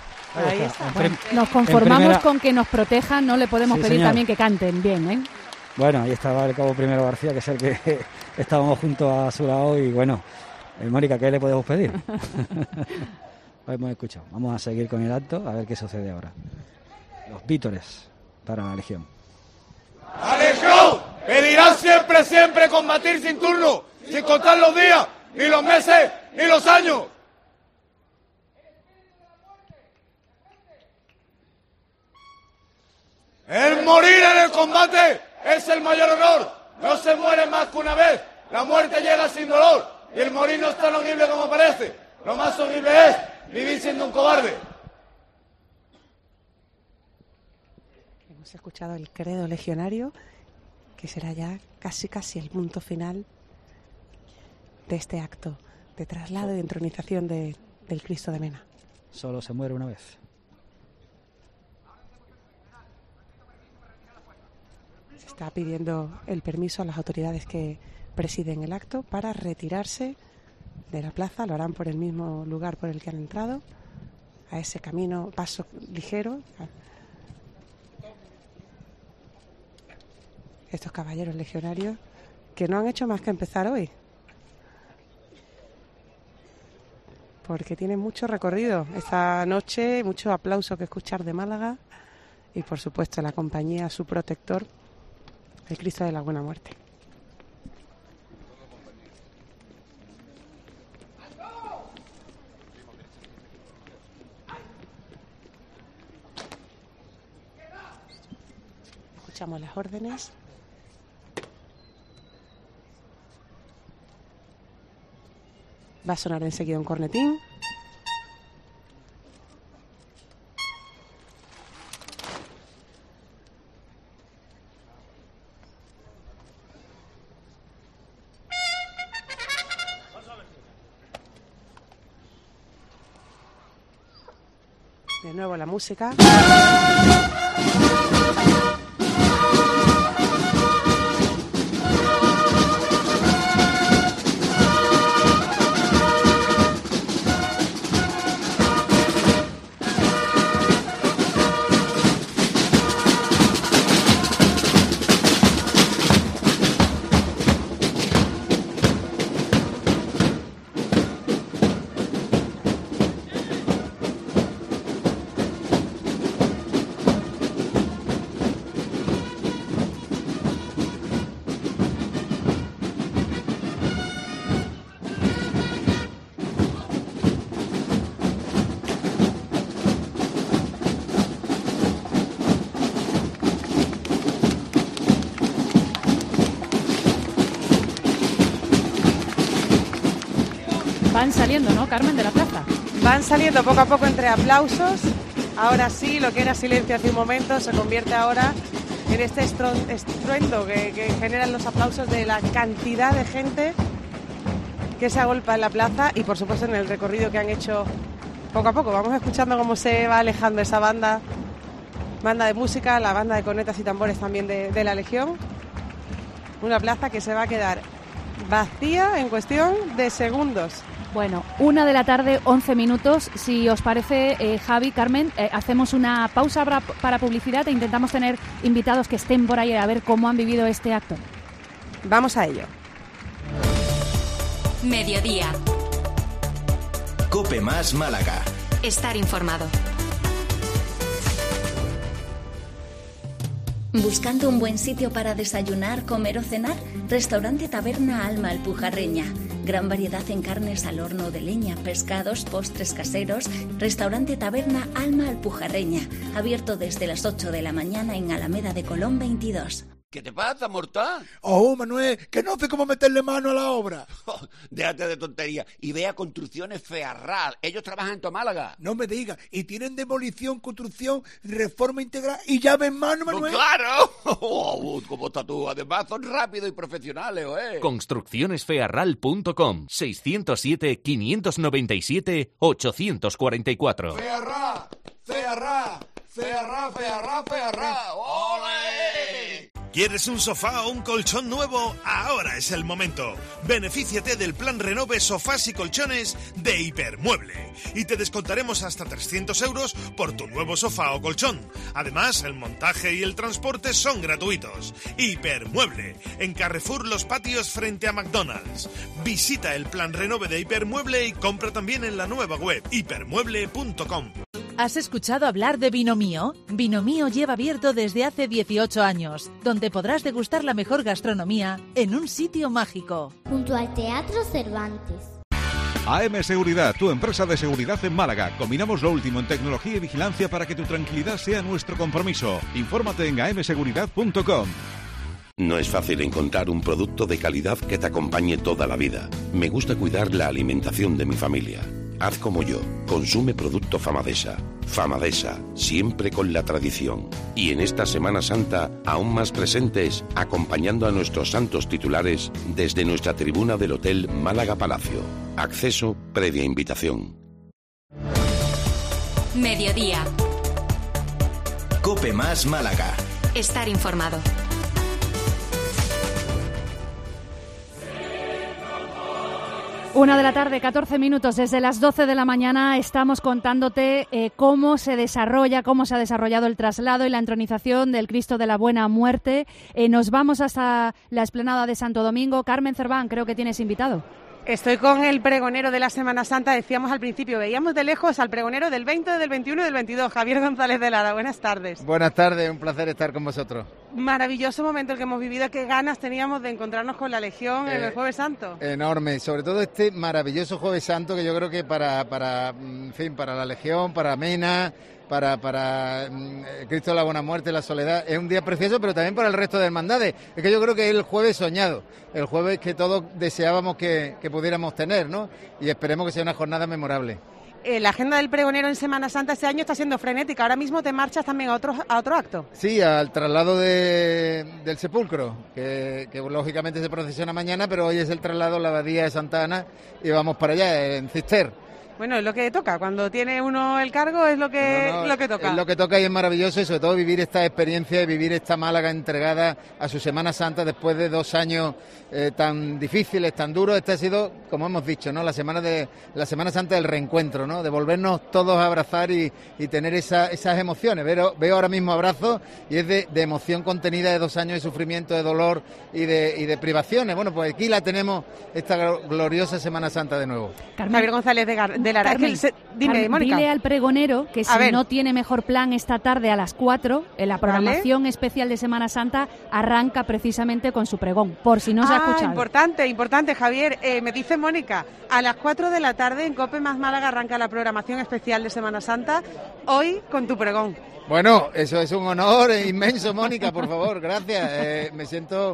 Nos conformamos con que nos protejan, no le podemos pedir también que canten bien, Bueno, ahí estaba el cabo Primero García, que es el que estábamos junto a su lado. Y bueno, Mónica, ¿qué le podemos pedir? Lo hemos escuchado. Vamos a seguir con el acto, a ver qué sucede ahora. Los vítores para la Legión. ¡La Legión pedirá siempre, siempre combatir sin turno, sin contar los días, ni los meses, ni los años! El morir en el combate es el mayor horror. No se muere más que una vez. La muerte llega sin dolor. Y el morir no es tan horrible como parece. Lo más horrible es vivir siendo un cobarde. Hemos escuchado el credo legionario, que será ya casi el punto final de este acto de traslado y de entronización del Cristo de Mena. Solo se muere una vez. Se está pidiendo el permiso a las autoridades que presiden el acto para retirarse de la plaza. Lo harán por el mismo lugar por el que han entrado, a ese camino, paso ligero. Estos caballeros legionarios que no han hecho más que empezar hoy, porque tienen mucho recorrido esta noche, mucho aplauso que escuchar de Málaga y por supuesto la compañía, su protector, el Cristo de la Buena Muerte. Escuchamos las órdenes. Va a sonar enseguida un cornetín. De nuevo la música. Van saliendo, ¿no, Carmen, de la plaza? Van saliendo poco a poco entre aplausos. Ahora sí, lo que era silencio hace un momento se convierte ahora en este estruendo que generan los aplausos de la cantidad de gente que se agolpa en la plaza y por supuesto en el recorrido que han hecho poco a poco. Vamos escuchando cómo se va alejando esa banda de música, la banda de cornetas y tambores también de la Legión. Una plaza que se va a quedar vacía en cuestión de segundos. Bueno, 1:11 p.m. Si os parece, Javi, Carmen, hacemos una pausa para publicidad e intentamos tener invitados que estén por ahí a ver cómo han vivido este acto. Vamos a ello. Mediodía. COPE más Málaga. Estar informado. ¿Buscando un buen sitio para desayunar, comer o cenar? Restaurante Taberna Alma Alpujarreña. Gran variedad en carnes al horno de leña, pescados, postres caseros. Restaurante Taberna Alma Alpujarreña. Abierto desde las 8 de la mañana en Alameda de Colón 22. ¿Qué te pasa, mortal? Oh, Manuel, que no sé cómo meterle mano a la obra. Déjate de tontería y ve a Construcciones Fearral. Ellos trabajan en tu Málaga. No me digas. Y tienen demolición, construcción, reforma integral y llave en mano, Manuel. ¡Oh, claro! Oh, ¿cómo estás tú? Además son rápidos y profesionales, ¿eh? Construccionesfearral.com 607-597-844. Fearral, Fearral, Fearral, Fearral, Fearral. ¡Ole! ¿Quieres un sofá o un colchón nuevo? Ahora es el momento. Benefíciate del plan Renove Sofás y Colchones de Hipermueble y te descontaremos hasta 300 euros por tu nuevo sofá o colchón. Además, el montaje y el transporte son gratuitos. Hipermueble, en Carrefour Los Patios frente a McDonald's. Visita el plan Renove de Hipermueble y compra también en la nueva web hipermueble.com. ¿Has escuchado hablar de Vino Mío? Vino Mío lleva abierto desde hace 18 años, donde podrás degustar la mejor gastronomía en un sitio mágico. Junto al Teatro Cervantes. AM Seguridad, tu empresa de seguridad en Málaga. Combinamos lo último en tecnología y vigilancia para que tu tranquilidad sea nuestro compromiso. Infórmate en amseguridad.com. No es fácil encontrar un producto de calidad que te acompañe toda la vida. Me gusta cuidar la alimentación de mi familia. Haz como yo, consume producto Famadesa. Famadesa, siempre con la tradición. Y en esta Semana Santa, aún más presentes, acompañando a nuestros santos titulares desde nuestra tribuna del Hotel Málaga Palacio. Acceso previa invitación. Mediodía. COPE más Málaga. Estar informado. Una de la tarde, 14 minutos, desde las 12 de la mañana estamos contándote cómo se ha desarrollado el traslado y la entronización del Cristo de la Buena Muerte. Nos vamos hasta la explanada de Santo Domingo. Carmen Cerván, creo que tienes invitado. Estoy con el pregonero de la Semana Santa. Decíamos al principio, veíamos de lejos al pregonero del 20, del 21 y del 22, Javier González de Lara. Buenas tardes. Buenas tardes, un placer estar con vosotros. Maravilloso momento el que hemos vivido. Qué ganas teníamos de encontrarnos con la Legión en el Jueves Santo. Enorme, sobre todo este maravilloso Jueves Santo que yo creo que para la Legión, para Mena, para Cristo de la Buena Muerte, la Soledad, es un día precioso, pero también para el resto de hermandades. Es que yo creo que es el jueves soñado, el jueves que todos deseábamos que pudiéramos tener, ¿no? Y esperemos que sea una jornada memorable. La agenda del pregonero en Semana Santa este año está siendo frenética. Ahora mismo te marchas también a otro acto. Sí, al traslado del sepulcro, que lógicamente se procesiona mañana, pero hoy es el traslado a la abadía de Santa Ana y vamos para allá, en Cister. Bueno, es lo que toca. Cuando tiene uno el cargo es lo que toca. Es lo que toca y es maravilloso, y sobre todo vivir esta experiencia y vivir esta Málaga entregada a su Semana Santa después de 2 años tan difíciles, tan duros. Esta ha sido, como hemos dicho, ¿no?, la Semana Santa del reencuentro, ¿no?, de volvernos todos a abrazar y tener esas emociones. Veo ahora mismo abrazos y es de emoción contenida de 2 años de sufrimiento, de dolor y de privaciones. Bueno, pues aquí la tenemos, esta gloriosa Semana Santa de nuevo. Javier González de Lara. Carmen, Dime, Mónica. Dile al pregonero que si no tiene mejor plan esta tarde a las 4, en la programación especial de Semana Santa arranca precisamente con su pregón, por si no se ha escuchado. Importante, Javier. Me dice Mónica, a las 4 de la tarde en COPE más Málaga arranca la programación especial de Semana Santa, hoy con tu pregón. Bueno, eso es un honor inmenso, Mónica, por favor, gracias. Me siento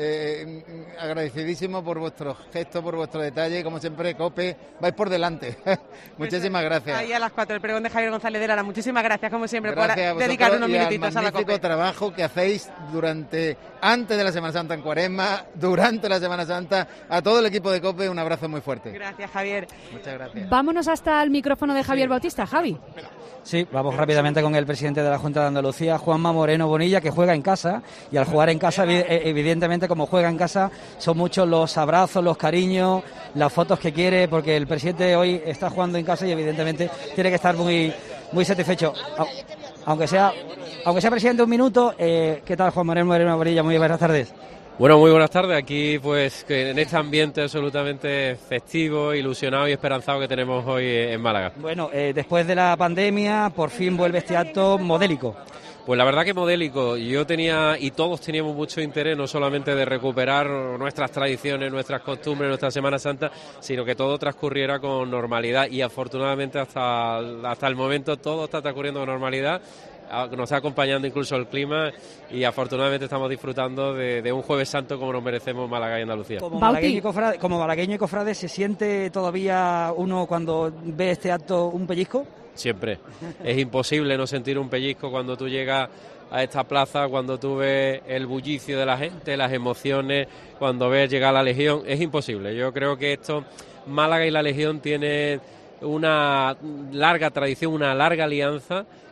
agradecidísimo por vuestros gestos, por vuestro detalle. Como siempre, COPE, vais por delante. Muchísimas gracias. Ahí a las 4, el pregón de Javier González de Lara. Muchísimas gracias, como siempre, gracias por dedicar unos minutitos a la COPE. Magnífico trabajo que hacéis antes de la Semana Santa en Cuaresma, durante la Semana Santa. A todo el equipo de COPE, un abrazo muy fuerte. Gracias, Javier. Muchas gracias. Vámonos hasta el micrófono de Javier Bautista. Javi. Sí, vamos rápidamente con el presidente de la Junta de Andalucía, Juanma Moreno Bonilla, que juega en casa, y al jugar en casa, evidentemente, como juega en casa, son muchos los abrazos, los cariños, las fotos que quiere, porque el presidente hoy está jugando en casa y evidentemente tiene que estar muy satisfecho. Aunque sea presidente un minuto, ¿qué tal, Juan Moreno Bonilla? Muy buenas tardes. Bueno, muy buenas tardes. Aquí, pues, en este ambiente absolutamente festivo, ilusionado y esperanzado que tenemos hoy en Málaga. Bueno, después de la pandemia, por fin vuelve este acto modélico. Pues la verdad que modélico. Yo tenía, y todos teníamos mucho interés, no solamente de recuperar nuestras tradiciones, nuestras costumbres, nuestra Semana Santa, sino que todo transcurriera con normalidad. Y afortunadamente hasta el momento todo está transcurriendo con normalidad. Nos está acompañando incluso el clima y afortunadamente estamos disfrutando de un Jueves Santo como nos merecemos Málaga y Andalucía. Como malagueño y cofrade, ¿se siente todavía uno cuando ve este acto un pellizco? Siempre. Es imposible no sentir un pellizco cuando tú llegas a esta plaza, cuando tú ves el bullicio de la gente, las emociones, cuando ves llegar la Legión. Es imposible. Yo creo que Málaga y la Legión tienen una larga tradición, una larga alianza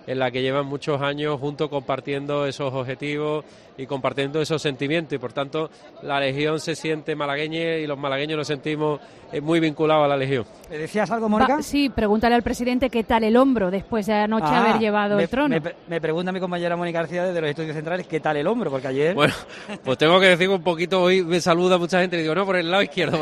en la que llevan muchos años juntos compartiendo esos objetivos y compartiendo esos sentimientos, y por tanto la Legión se siente malagueña y los malagueños nos sentimos muy vinculados a la Legión. ¿Le decías algo, Mónica? Sí, pregúntale al presidente qué tal el hombro después de anoche haber llevado el trono. Me pregunta mi compañera Mónica García desde los estudios centrales qué tal el hombro, porque ayer... Bueno, pues tengo que decir un poquito, hoy me saluda mucha gente y digo, no, por el lado izquierdo.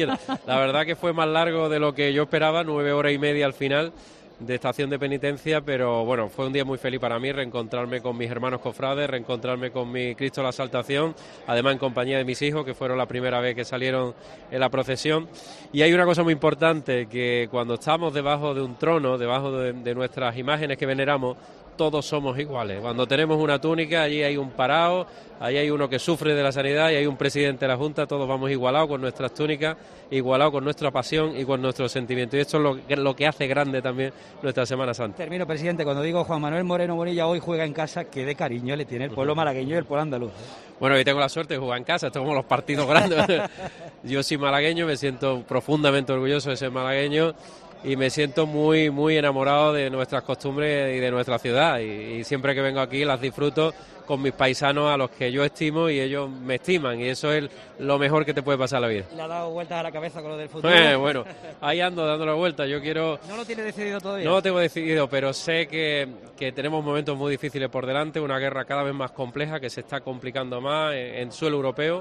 La verdad que fue más largo de lo que yo esperaba, 9 horas y media al final de estación de penitencia, pero bueno, fue un día muy feliz para mí, reencontrarme con mis hermanos cofrades, reencontrarme con mi Cristo de la Exaltación, además en compañía de mis hijos, que fueron la primera vez que salieron en la procesión. Y hay una cosa muy importante, que cuando estamos debajo de un trono, debajo de nuestras imágenes que veneramos, todos somos iguales. Cuando tenemos una túnica, allí hay un parado, allí hay uno que sufre de la sanidad y hay un presidente de la Junta, todos vamos igualados con nuestras túnicas, igualados con nuestra pasión y con nuestros sentimientos. Y esto es lo que hace grande también nuestra Semana Santa. Termino, presidente, cuando digo Juan Manuel Moreno Bonilla hoy juega en casa, qué de cariño le tiene el pueblo malagueño y el pueblo andaluz. Bueno, hoy tengo la suerte de jugar en casa, esto es como los partidos grandes. Yo soy malagueño, me siento profundamente orgulloso de ser malagueño, y me siento muy, muy enamorado de nuestras costumbres y de nuestra ciudad. Y siempre que vengo aquí las disfruto con mis paisanos a los que yo estimo y ellos me estiman. Y eso es lo mejor que te puede pasar en la vida. ¿Le ha dado vueltas a la cabeza con lo del futuro? Bueno, ahí ando dándole vueltas. Yo quiero... ¿No lo tiene decidido todavía? No lo tengo decidido, pero sé que tenemos momentos muy difíciles por delante. Una guerra cada vez más compleja que se está complicando más en suelo europeo.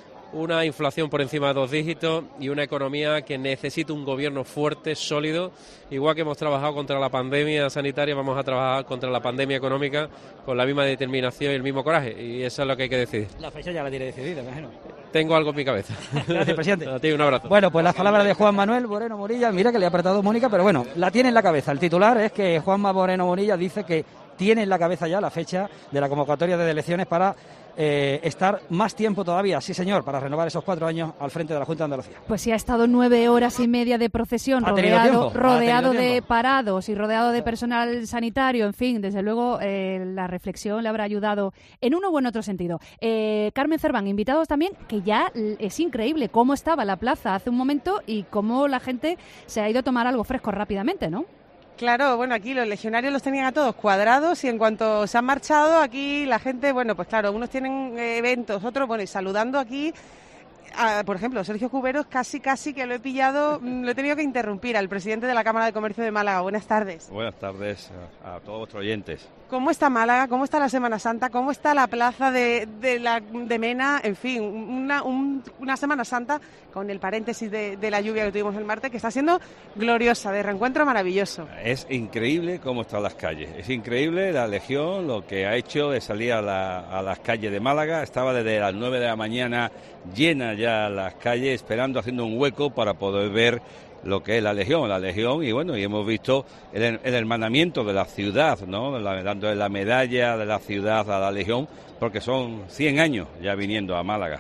Una inflación por encima de 2 dígitos y una economía que necesita un gobierno fuerte, sólido. Igual que hemos trabajado contra la pandemia sanitaria, vamos a trabajar contra la pandemia económica con la misma determinación y el mismo coraje. Y eso es lo que hay que decidir. La fecha ya la tiene decidida, imagino. Tengo algo en mi cabeza. Gracias, presidente. A ti, un abrazo. Bueno, pues las palabras de Juan Manuel Moreno Bonilla, mira que le ha apretado Mónica, pero bueno, la tiene en la cabeza. El titular es que Juanma Moreno Bonilla dice que tiene en la cabeza ya la fecha de la convocatoria de elecciones para estar más tiempo todavía, sí señor, para renovar esos 4 años al frente de la Junta de Andalucía. Pues sí, ha estado 9 horas y media de procesión, rodeado de parados y rodeado de personal sanitario, en fin, desde luego la reflexión le habrá ayudado en uno u en otro sentido. Carmen Cerván, invitados también, que ya es increíble cómo estaba la plaza hace un momento y cómo la gente se ha ido a tomar algo fresco rápidamente, ¿no? Claro, bueno, aquí los legionarios los tenían a todos cuadrados y en cuanto se han marchado, aquí la gente, bueno, pues claro, unos tienen eventos, otros, bueno, y saludando aquí, por ejemplo, Sergio Cuberos, casi que lo he pillado, lo he tenido que interrumpir, al presidente de la Cámara de Comercio de Málaga. Buenas tardes. Buenas tardes a todos vuestros oyentes. ¿Cómo está Málaga? ¿Cómo está la Semana Santa? ¿Cómo está la plaza de Mena? En fin, una Semana Santa con el paréntesis de la lluvia que tuvimos el martes, que está siendo gloriosa, de reencuentro maravilloso. Es increíble cómo están las calles. Es increíble la Legión, lo que ha hecho de salir a las calles de Málaga. Estaba desde las 9 de la mañana llena ya las calles, esperando, haciendo un hueco para poder ver lo que es la Legión, y bueno, y hemos visto el hermanamiento de la ciudad, ¿no? Dándole la medalla de la ciudad a la Legión, porque son 100 años ya viniendo a Málaga.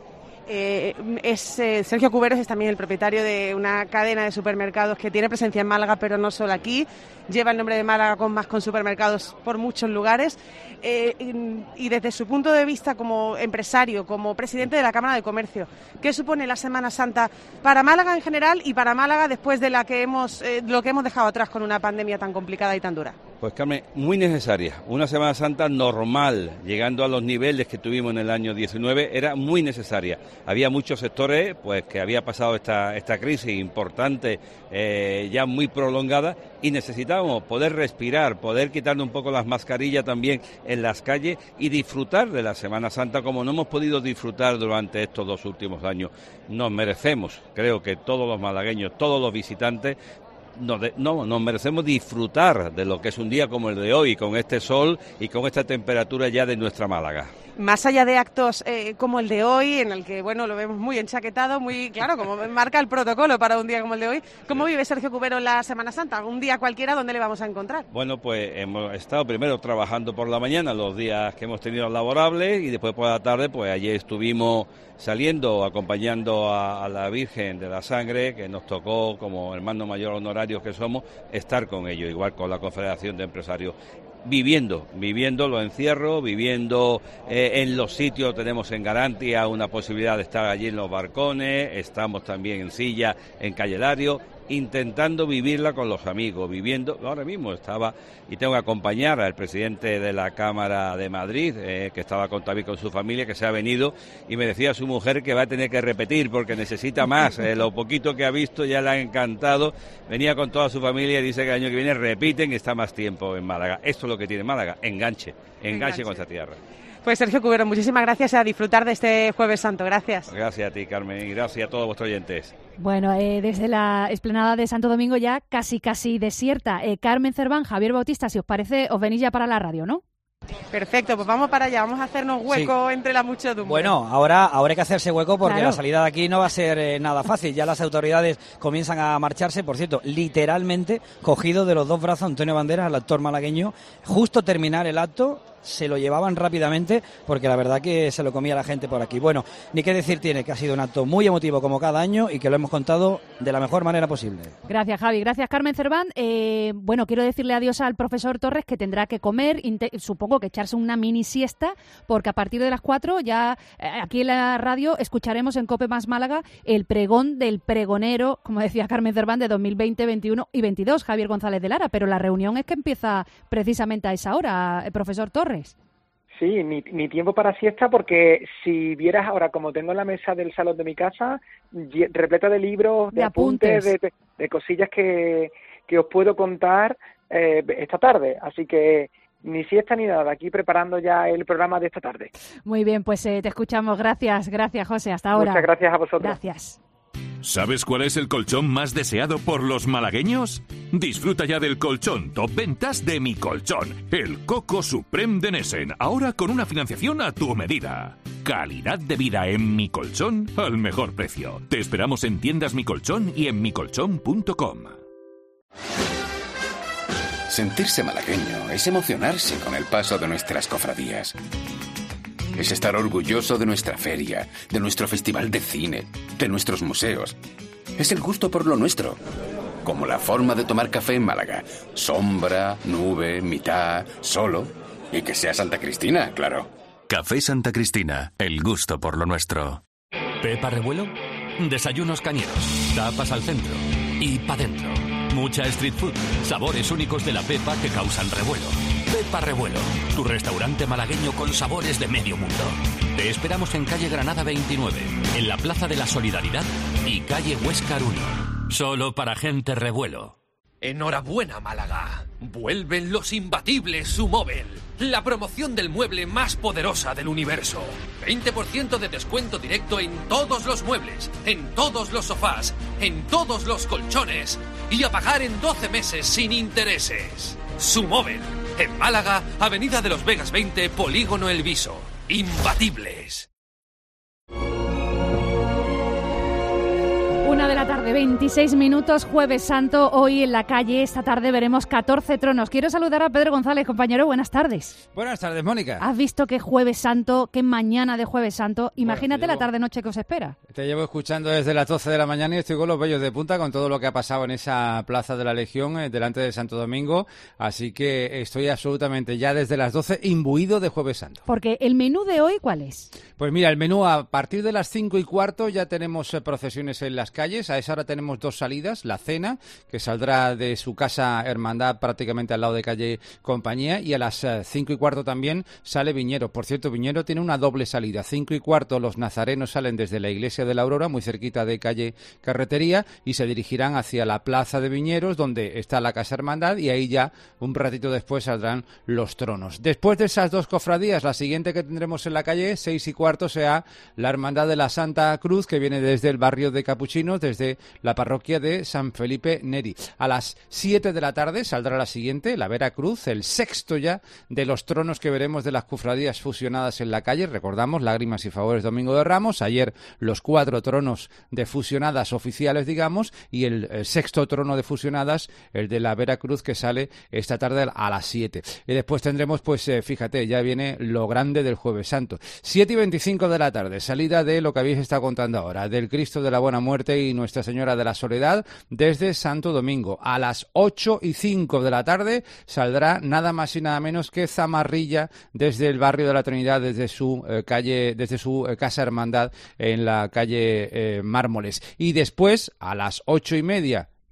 Sergio Cuberos es también el propietario de una cadena de supermercados que tiene presencia en Málaga, pero no solo aquí. Lleva el nombre de Málaga con supermercados por muchos lugares. Y desde su punto de vista como empresario, como presidente de la Cámara de Comercio, ¿qué supone la Semana Santa para Málaga en general y para Málaga después de lo que hemos dejado atrás con una pandemia tan complicada y tan dura? Pues Carmen, muy necesaria. Una Semana Santa normal, llegando a los niveles que tuvimos en el año 19, era muy necesaria. Había muchos sectores pues que había pasado esta crisis importante, ya muy prolongada, y necesitábamos poder respirar, poder quitarnos un poco las mascarillas también en las calles y disfrutar de la Semana Santa como no hemos podido disfrutar durante estos 2 últimos años. Nos merecemos, creo que todos los malagueños, todos los visitantes, nos merecemos disfrutar de lo que es un día como el de hoy, con este sol y con esta temperatura ya de nuestra Málaga. Más allá de actos como el de hoy, en el que bueno lo vemos muy enchaquetado, muy claro, como marca el protocolo para un día como el de hoy, ¿cómo vive Sergio Cuberos la Semana Santa? Un día cualquiera, ¿dónde le vamos a encontrar? Bueno, pues hemos estado primero trabajando por la mañana, los días que hemos tenido laborables, y después por la tarde, pues ayer estuvimos saliendo, acompañando a la Virgen de la Sangre, que nos tocó como hermanos mayor honorarios que somos, estar con ellos, igual con la Confederación de Empresarios. Viviendo los encierros, viviendo en los sitios, tenemos en Garantía una posibilidad de estar allí en los barcones, estamos también en Silla, en Calle Lario, intentando vivirla con los amigos, viviendo. Ahora mismo estaba, y tengo que acompañar al presidente de la Cámara de Madrid, que estaba también con su familia, que se ha venido, y me decía su mujer que va a tener que repetir porque necesita más. Lo poquito que ha visto ya le ha encantado. Venía con toda su familia y dice que el año que viene repiten y está más tiempo en Málaga. Esto es lo que tiene Málaga, enganche con esta tierra. Pues Sergio Cubero, muchísimas gracias, a disfrutar de este Jueves Santo. Gracias. Gracias a ti, Carmen, y gracias a todos vuestros oyentes. Bueno, desde la explanada de Santo Domingo ya casi desierta. Carmen Cerván, Javier Bautista, si os parece, os venís ya para la radio, ¿no? Perfecto, pues vamos para allá, vamos a hacernos hueco entre la muchedumbre. Bueno, ahora hay que hacerse hueco porque claro, la salida de aquí no va a ser nada fácil. Ya las autoridades comienzan a marcharse, por cierto, literalmente cogido de los dos brazos Antonio Banderas, el actor malagueño, justo terminar el acto. Se lo llevaban rápidamente porque la verdad que se lo comía la gente por aquí. Bueno, ni qué decir tiene que ha sido un acto muy emotivo como cada año y que lo hemos contado de la mejor manera posible. Gracias, Javi. Gracias, Carmen Cerván. Bueno, quiero decirle adiós al profesor Torres, que tendrá que comer, supongo que echarse una mini siesta, porque a partir de las 4 ya aquí en la radio escucharemos en COPE Más Málaga el pregón del pregonero, como decía Carmen Cerván, de 2020, 21 y 22, Javier González de Lara. Pero la reunión es que empieza precisamente a esa hora, el profesor Torres. Sí, ni tiempo para siesta, porque si vieras ahora, como tengo en la mesa del salón de mi casa, repleta de libros, de apuntes, de cosillas que os puedo contar esta tarde. Así que ni siesta ni nada, aquí preparando ya el programa de esta tarde. Muy bien, pues te escuchamos. Gracias, José. Hasta ahora. Muchas gracias a vosotros. Gracias. ¿Sabes cuál es el colchón más deseado por los malagueños? Disfruta ya del colchón top ventas de Mi Colchón, el Coco Supreme de Nessen, ahora con una financiación a tu medida. Calidad de vida en Mi Colchón al mejor precio. Te esperamos en tiendas Mi Colchón y en micolchón.com. Sentirse malagueño es emocionarse con el paso de nuestras cofradías. Es estar orgulloso de nuestra feria, de nuestro festival de cine, de nuestros museos. Es el gusto por lo nuestro. Como la forma de tomar café en Málaga. Sombra, nube, mitad, solo. Y que sea Santa Cristina, claro. Café Santa Cristina, el gusto por lo nuestro. Pepa Revuelo, desayunos cañeros, tapas al centro y pa' dentro. Mucha street food, sabores únicos de la Pepa que causan revuelo. Pepa Revuelo, tu restaurante malagueño con sabores de medio mundo. Te esperamos en calle Granada 29, en la Plaza de la Solidaridad y calle Huéscar 1. Solo para gente revuelo. Enhorabuena, Málaga. Vuelven los imbatibles Sumóvel, la promoción del mueble más poderosa del universo. 20% de descuento directo en todos los muebles, en todos los sofás, en todos los colchones y a pagar en 12 meses sin intereses. Sumóvel, en Málaga, Avenida de los Vegas 20, Polígono El Viso. Imbatibles. 1 de la tarde, 26 minutos, Jueves Santo. Hoy en la calle, esta tarde veremos 14 tronos. Quiero saludar a Pedro González, compañero. Buenas tardes. Buenas tardes, Mónica. ¿Has visto qué Jueves Santo, qué mañana de Jueves Santo? Imagínate la tarde-noche que os espera. Te llevo escuchando desde las 12 de la mañana y estoy con los vellos de punta con todo lo que ha pasado en esa Plaza de la Legión, delante de Santo Domingo. Así que estoy absolutamente ya desde las 12 imbuido de Jueves Santo. Porque el menú de hoy, ¿cuál es? Pues mira, el menú a partir de las 5:15 ya tenemos procesiones en las calles. A esa hora tenemos dos salidas. La cena, que saldrá de su casa Hermandad prácticamente al lado de calle Compañía, y a las 5:15 también sale Viñero. Por cierto, Viñero tiene una doble salida. 5:15 los nazarenos salen desde la iglesia de la Aurora, muy cerquita de calle Carretería, y se dirigirán hacia la plaza de Viñeros, donde está la casa Hermandad, y ahí ya un ratito después saldrán los tronos. Después de esas dos cofradías, la siguiente que tendremos en la calle, 6:15, será la Hermandad de la Santa Cruz, que viene desde el barrio de Capuchinos, desde la parroquia de San Felipe Neri. A las 7 de la tarde saldrá la siguiente, la Vera Cruz, el sexto ya de los tronos que veremos de las cofradías fusionadas en la calle. Recordamos, Lágrimas y Favores Domingo de Ramos, ayer los 4 tronos de fusionadas oficiales, digamos, y el sexto trono de fusionadas, el de la Vera Cruz, que sale esta tarde a las 7. Y después tendremos, pues fíjate, ya viene lo grande del Jueves Santo. 7:25 de la tarde, salida de lo que habéis estado contando ahora, del Cristo de la Buena Muerte y Nuestra Señora de la Soledad desde Santo Domingo. A las 8:05 de la tarde saldrá nada más y nada menos que Zamarrilla desde el barrio de la Trinidad, desde su casa Hermandad en la calle Mármoles. Y después, a las 8:30,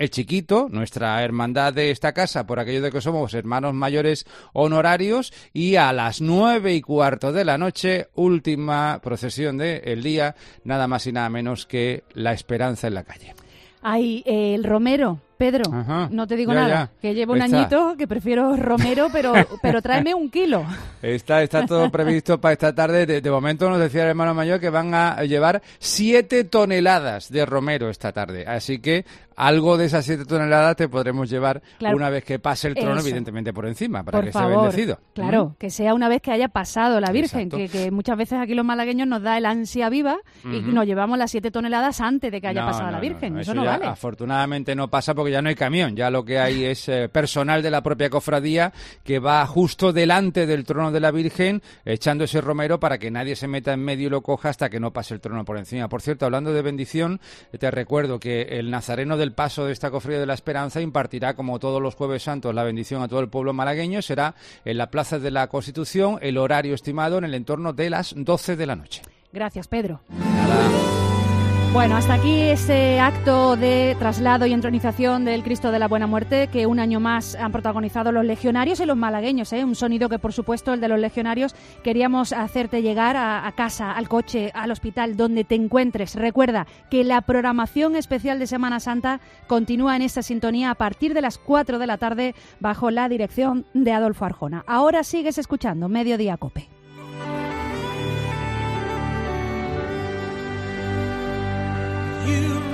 el Chiquito, nuestra hermandad de esta casa, por aquello de que somos hermanos mayores honorarios, y a las 9:15 de la noche, última procesión del día, nada más y nada menos que la Esperanza en la calle. Ay, el Romero. Pedro, no te digo nada, que llevo un añito, que prefiero romero, pero tráeme 1 kilo. Está todo previsto para esta tarde. De momento nos decía el hermano mayor que van a llevar 7 toneladas de romero esta tarde. Así que algo de esas 7 toneladas te podremos llevar una vez que pase el trono, evidentemente por encima, para que esté bendecido. Claro, que sea una vez que haya pasado la Virgen, que muchas veces aquí los malagueños nos da el ansia viva y nos llevamos las 7 toneladas antes de que haya pasado la Virgen. Eso no vale. Afortunadamente no pasa porque ya no hay camión, ya lo que hay es personal de la propia cofradía que va justo delante del trono de la Virgen echando ese romero para que nadie se meta en medio y lo coja hasta que no pase el trono por encima. Por cierto, hablando de bendición, te recuerdo que el nazareno del paso de esta cofradía de la Esperanza impartirá, como todos los Jueves Santos, la bendición a todo el pueblo malagueño. Será en la Plaza de la Constitución, el horario estimado en el entorno de las 12 de la noche. Gracias, Pedro. Bueno, hasta aquí ese acto de traslado y entronización del Cristo de la Buena Muerte que un año más han protagonizado los legionarios y los malagueños, un sonido que, por supuesto, el de los legionarios queríamos hacerte llegar a casa, al coche, al hospital, donde te encuentres. Recuerda que la programación especial de Semana Santa continúa en esta sintonía a partir de las 4 de la tarde bajo la dirección de Adolfo Arjona. Ahora sigues escuchando Mediodía Cope. You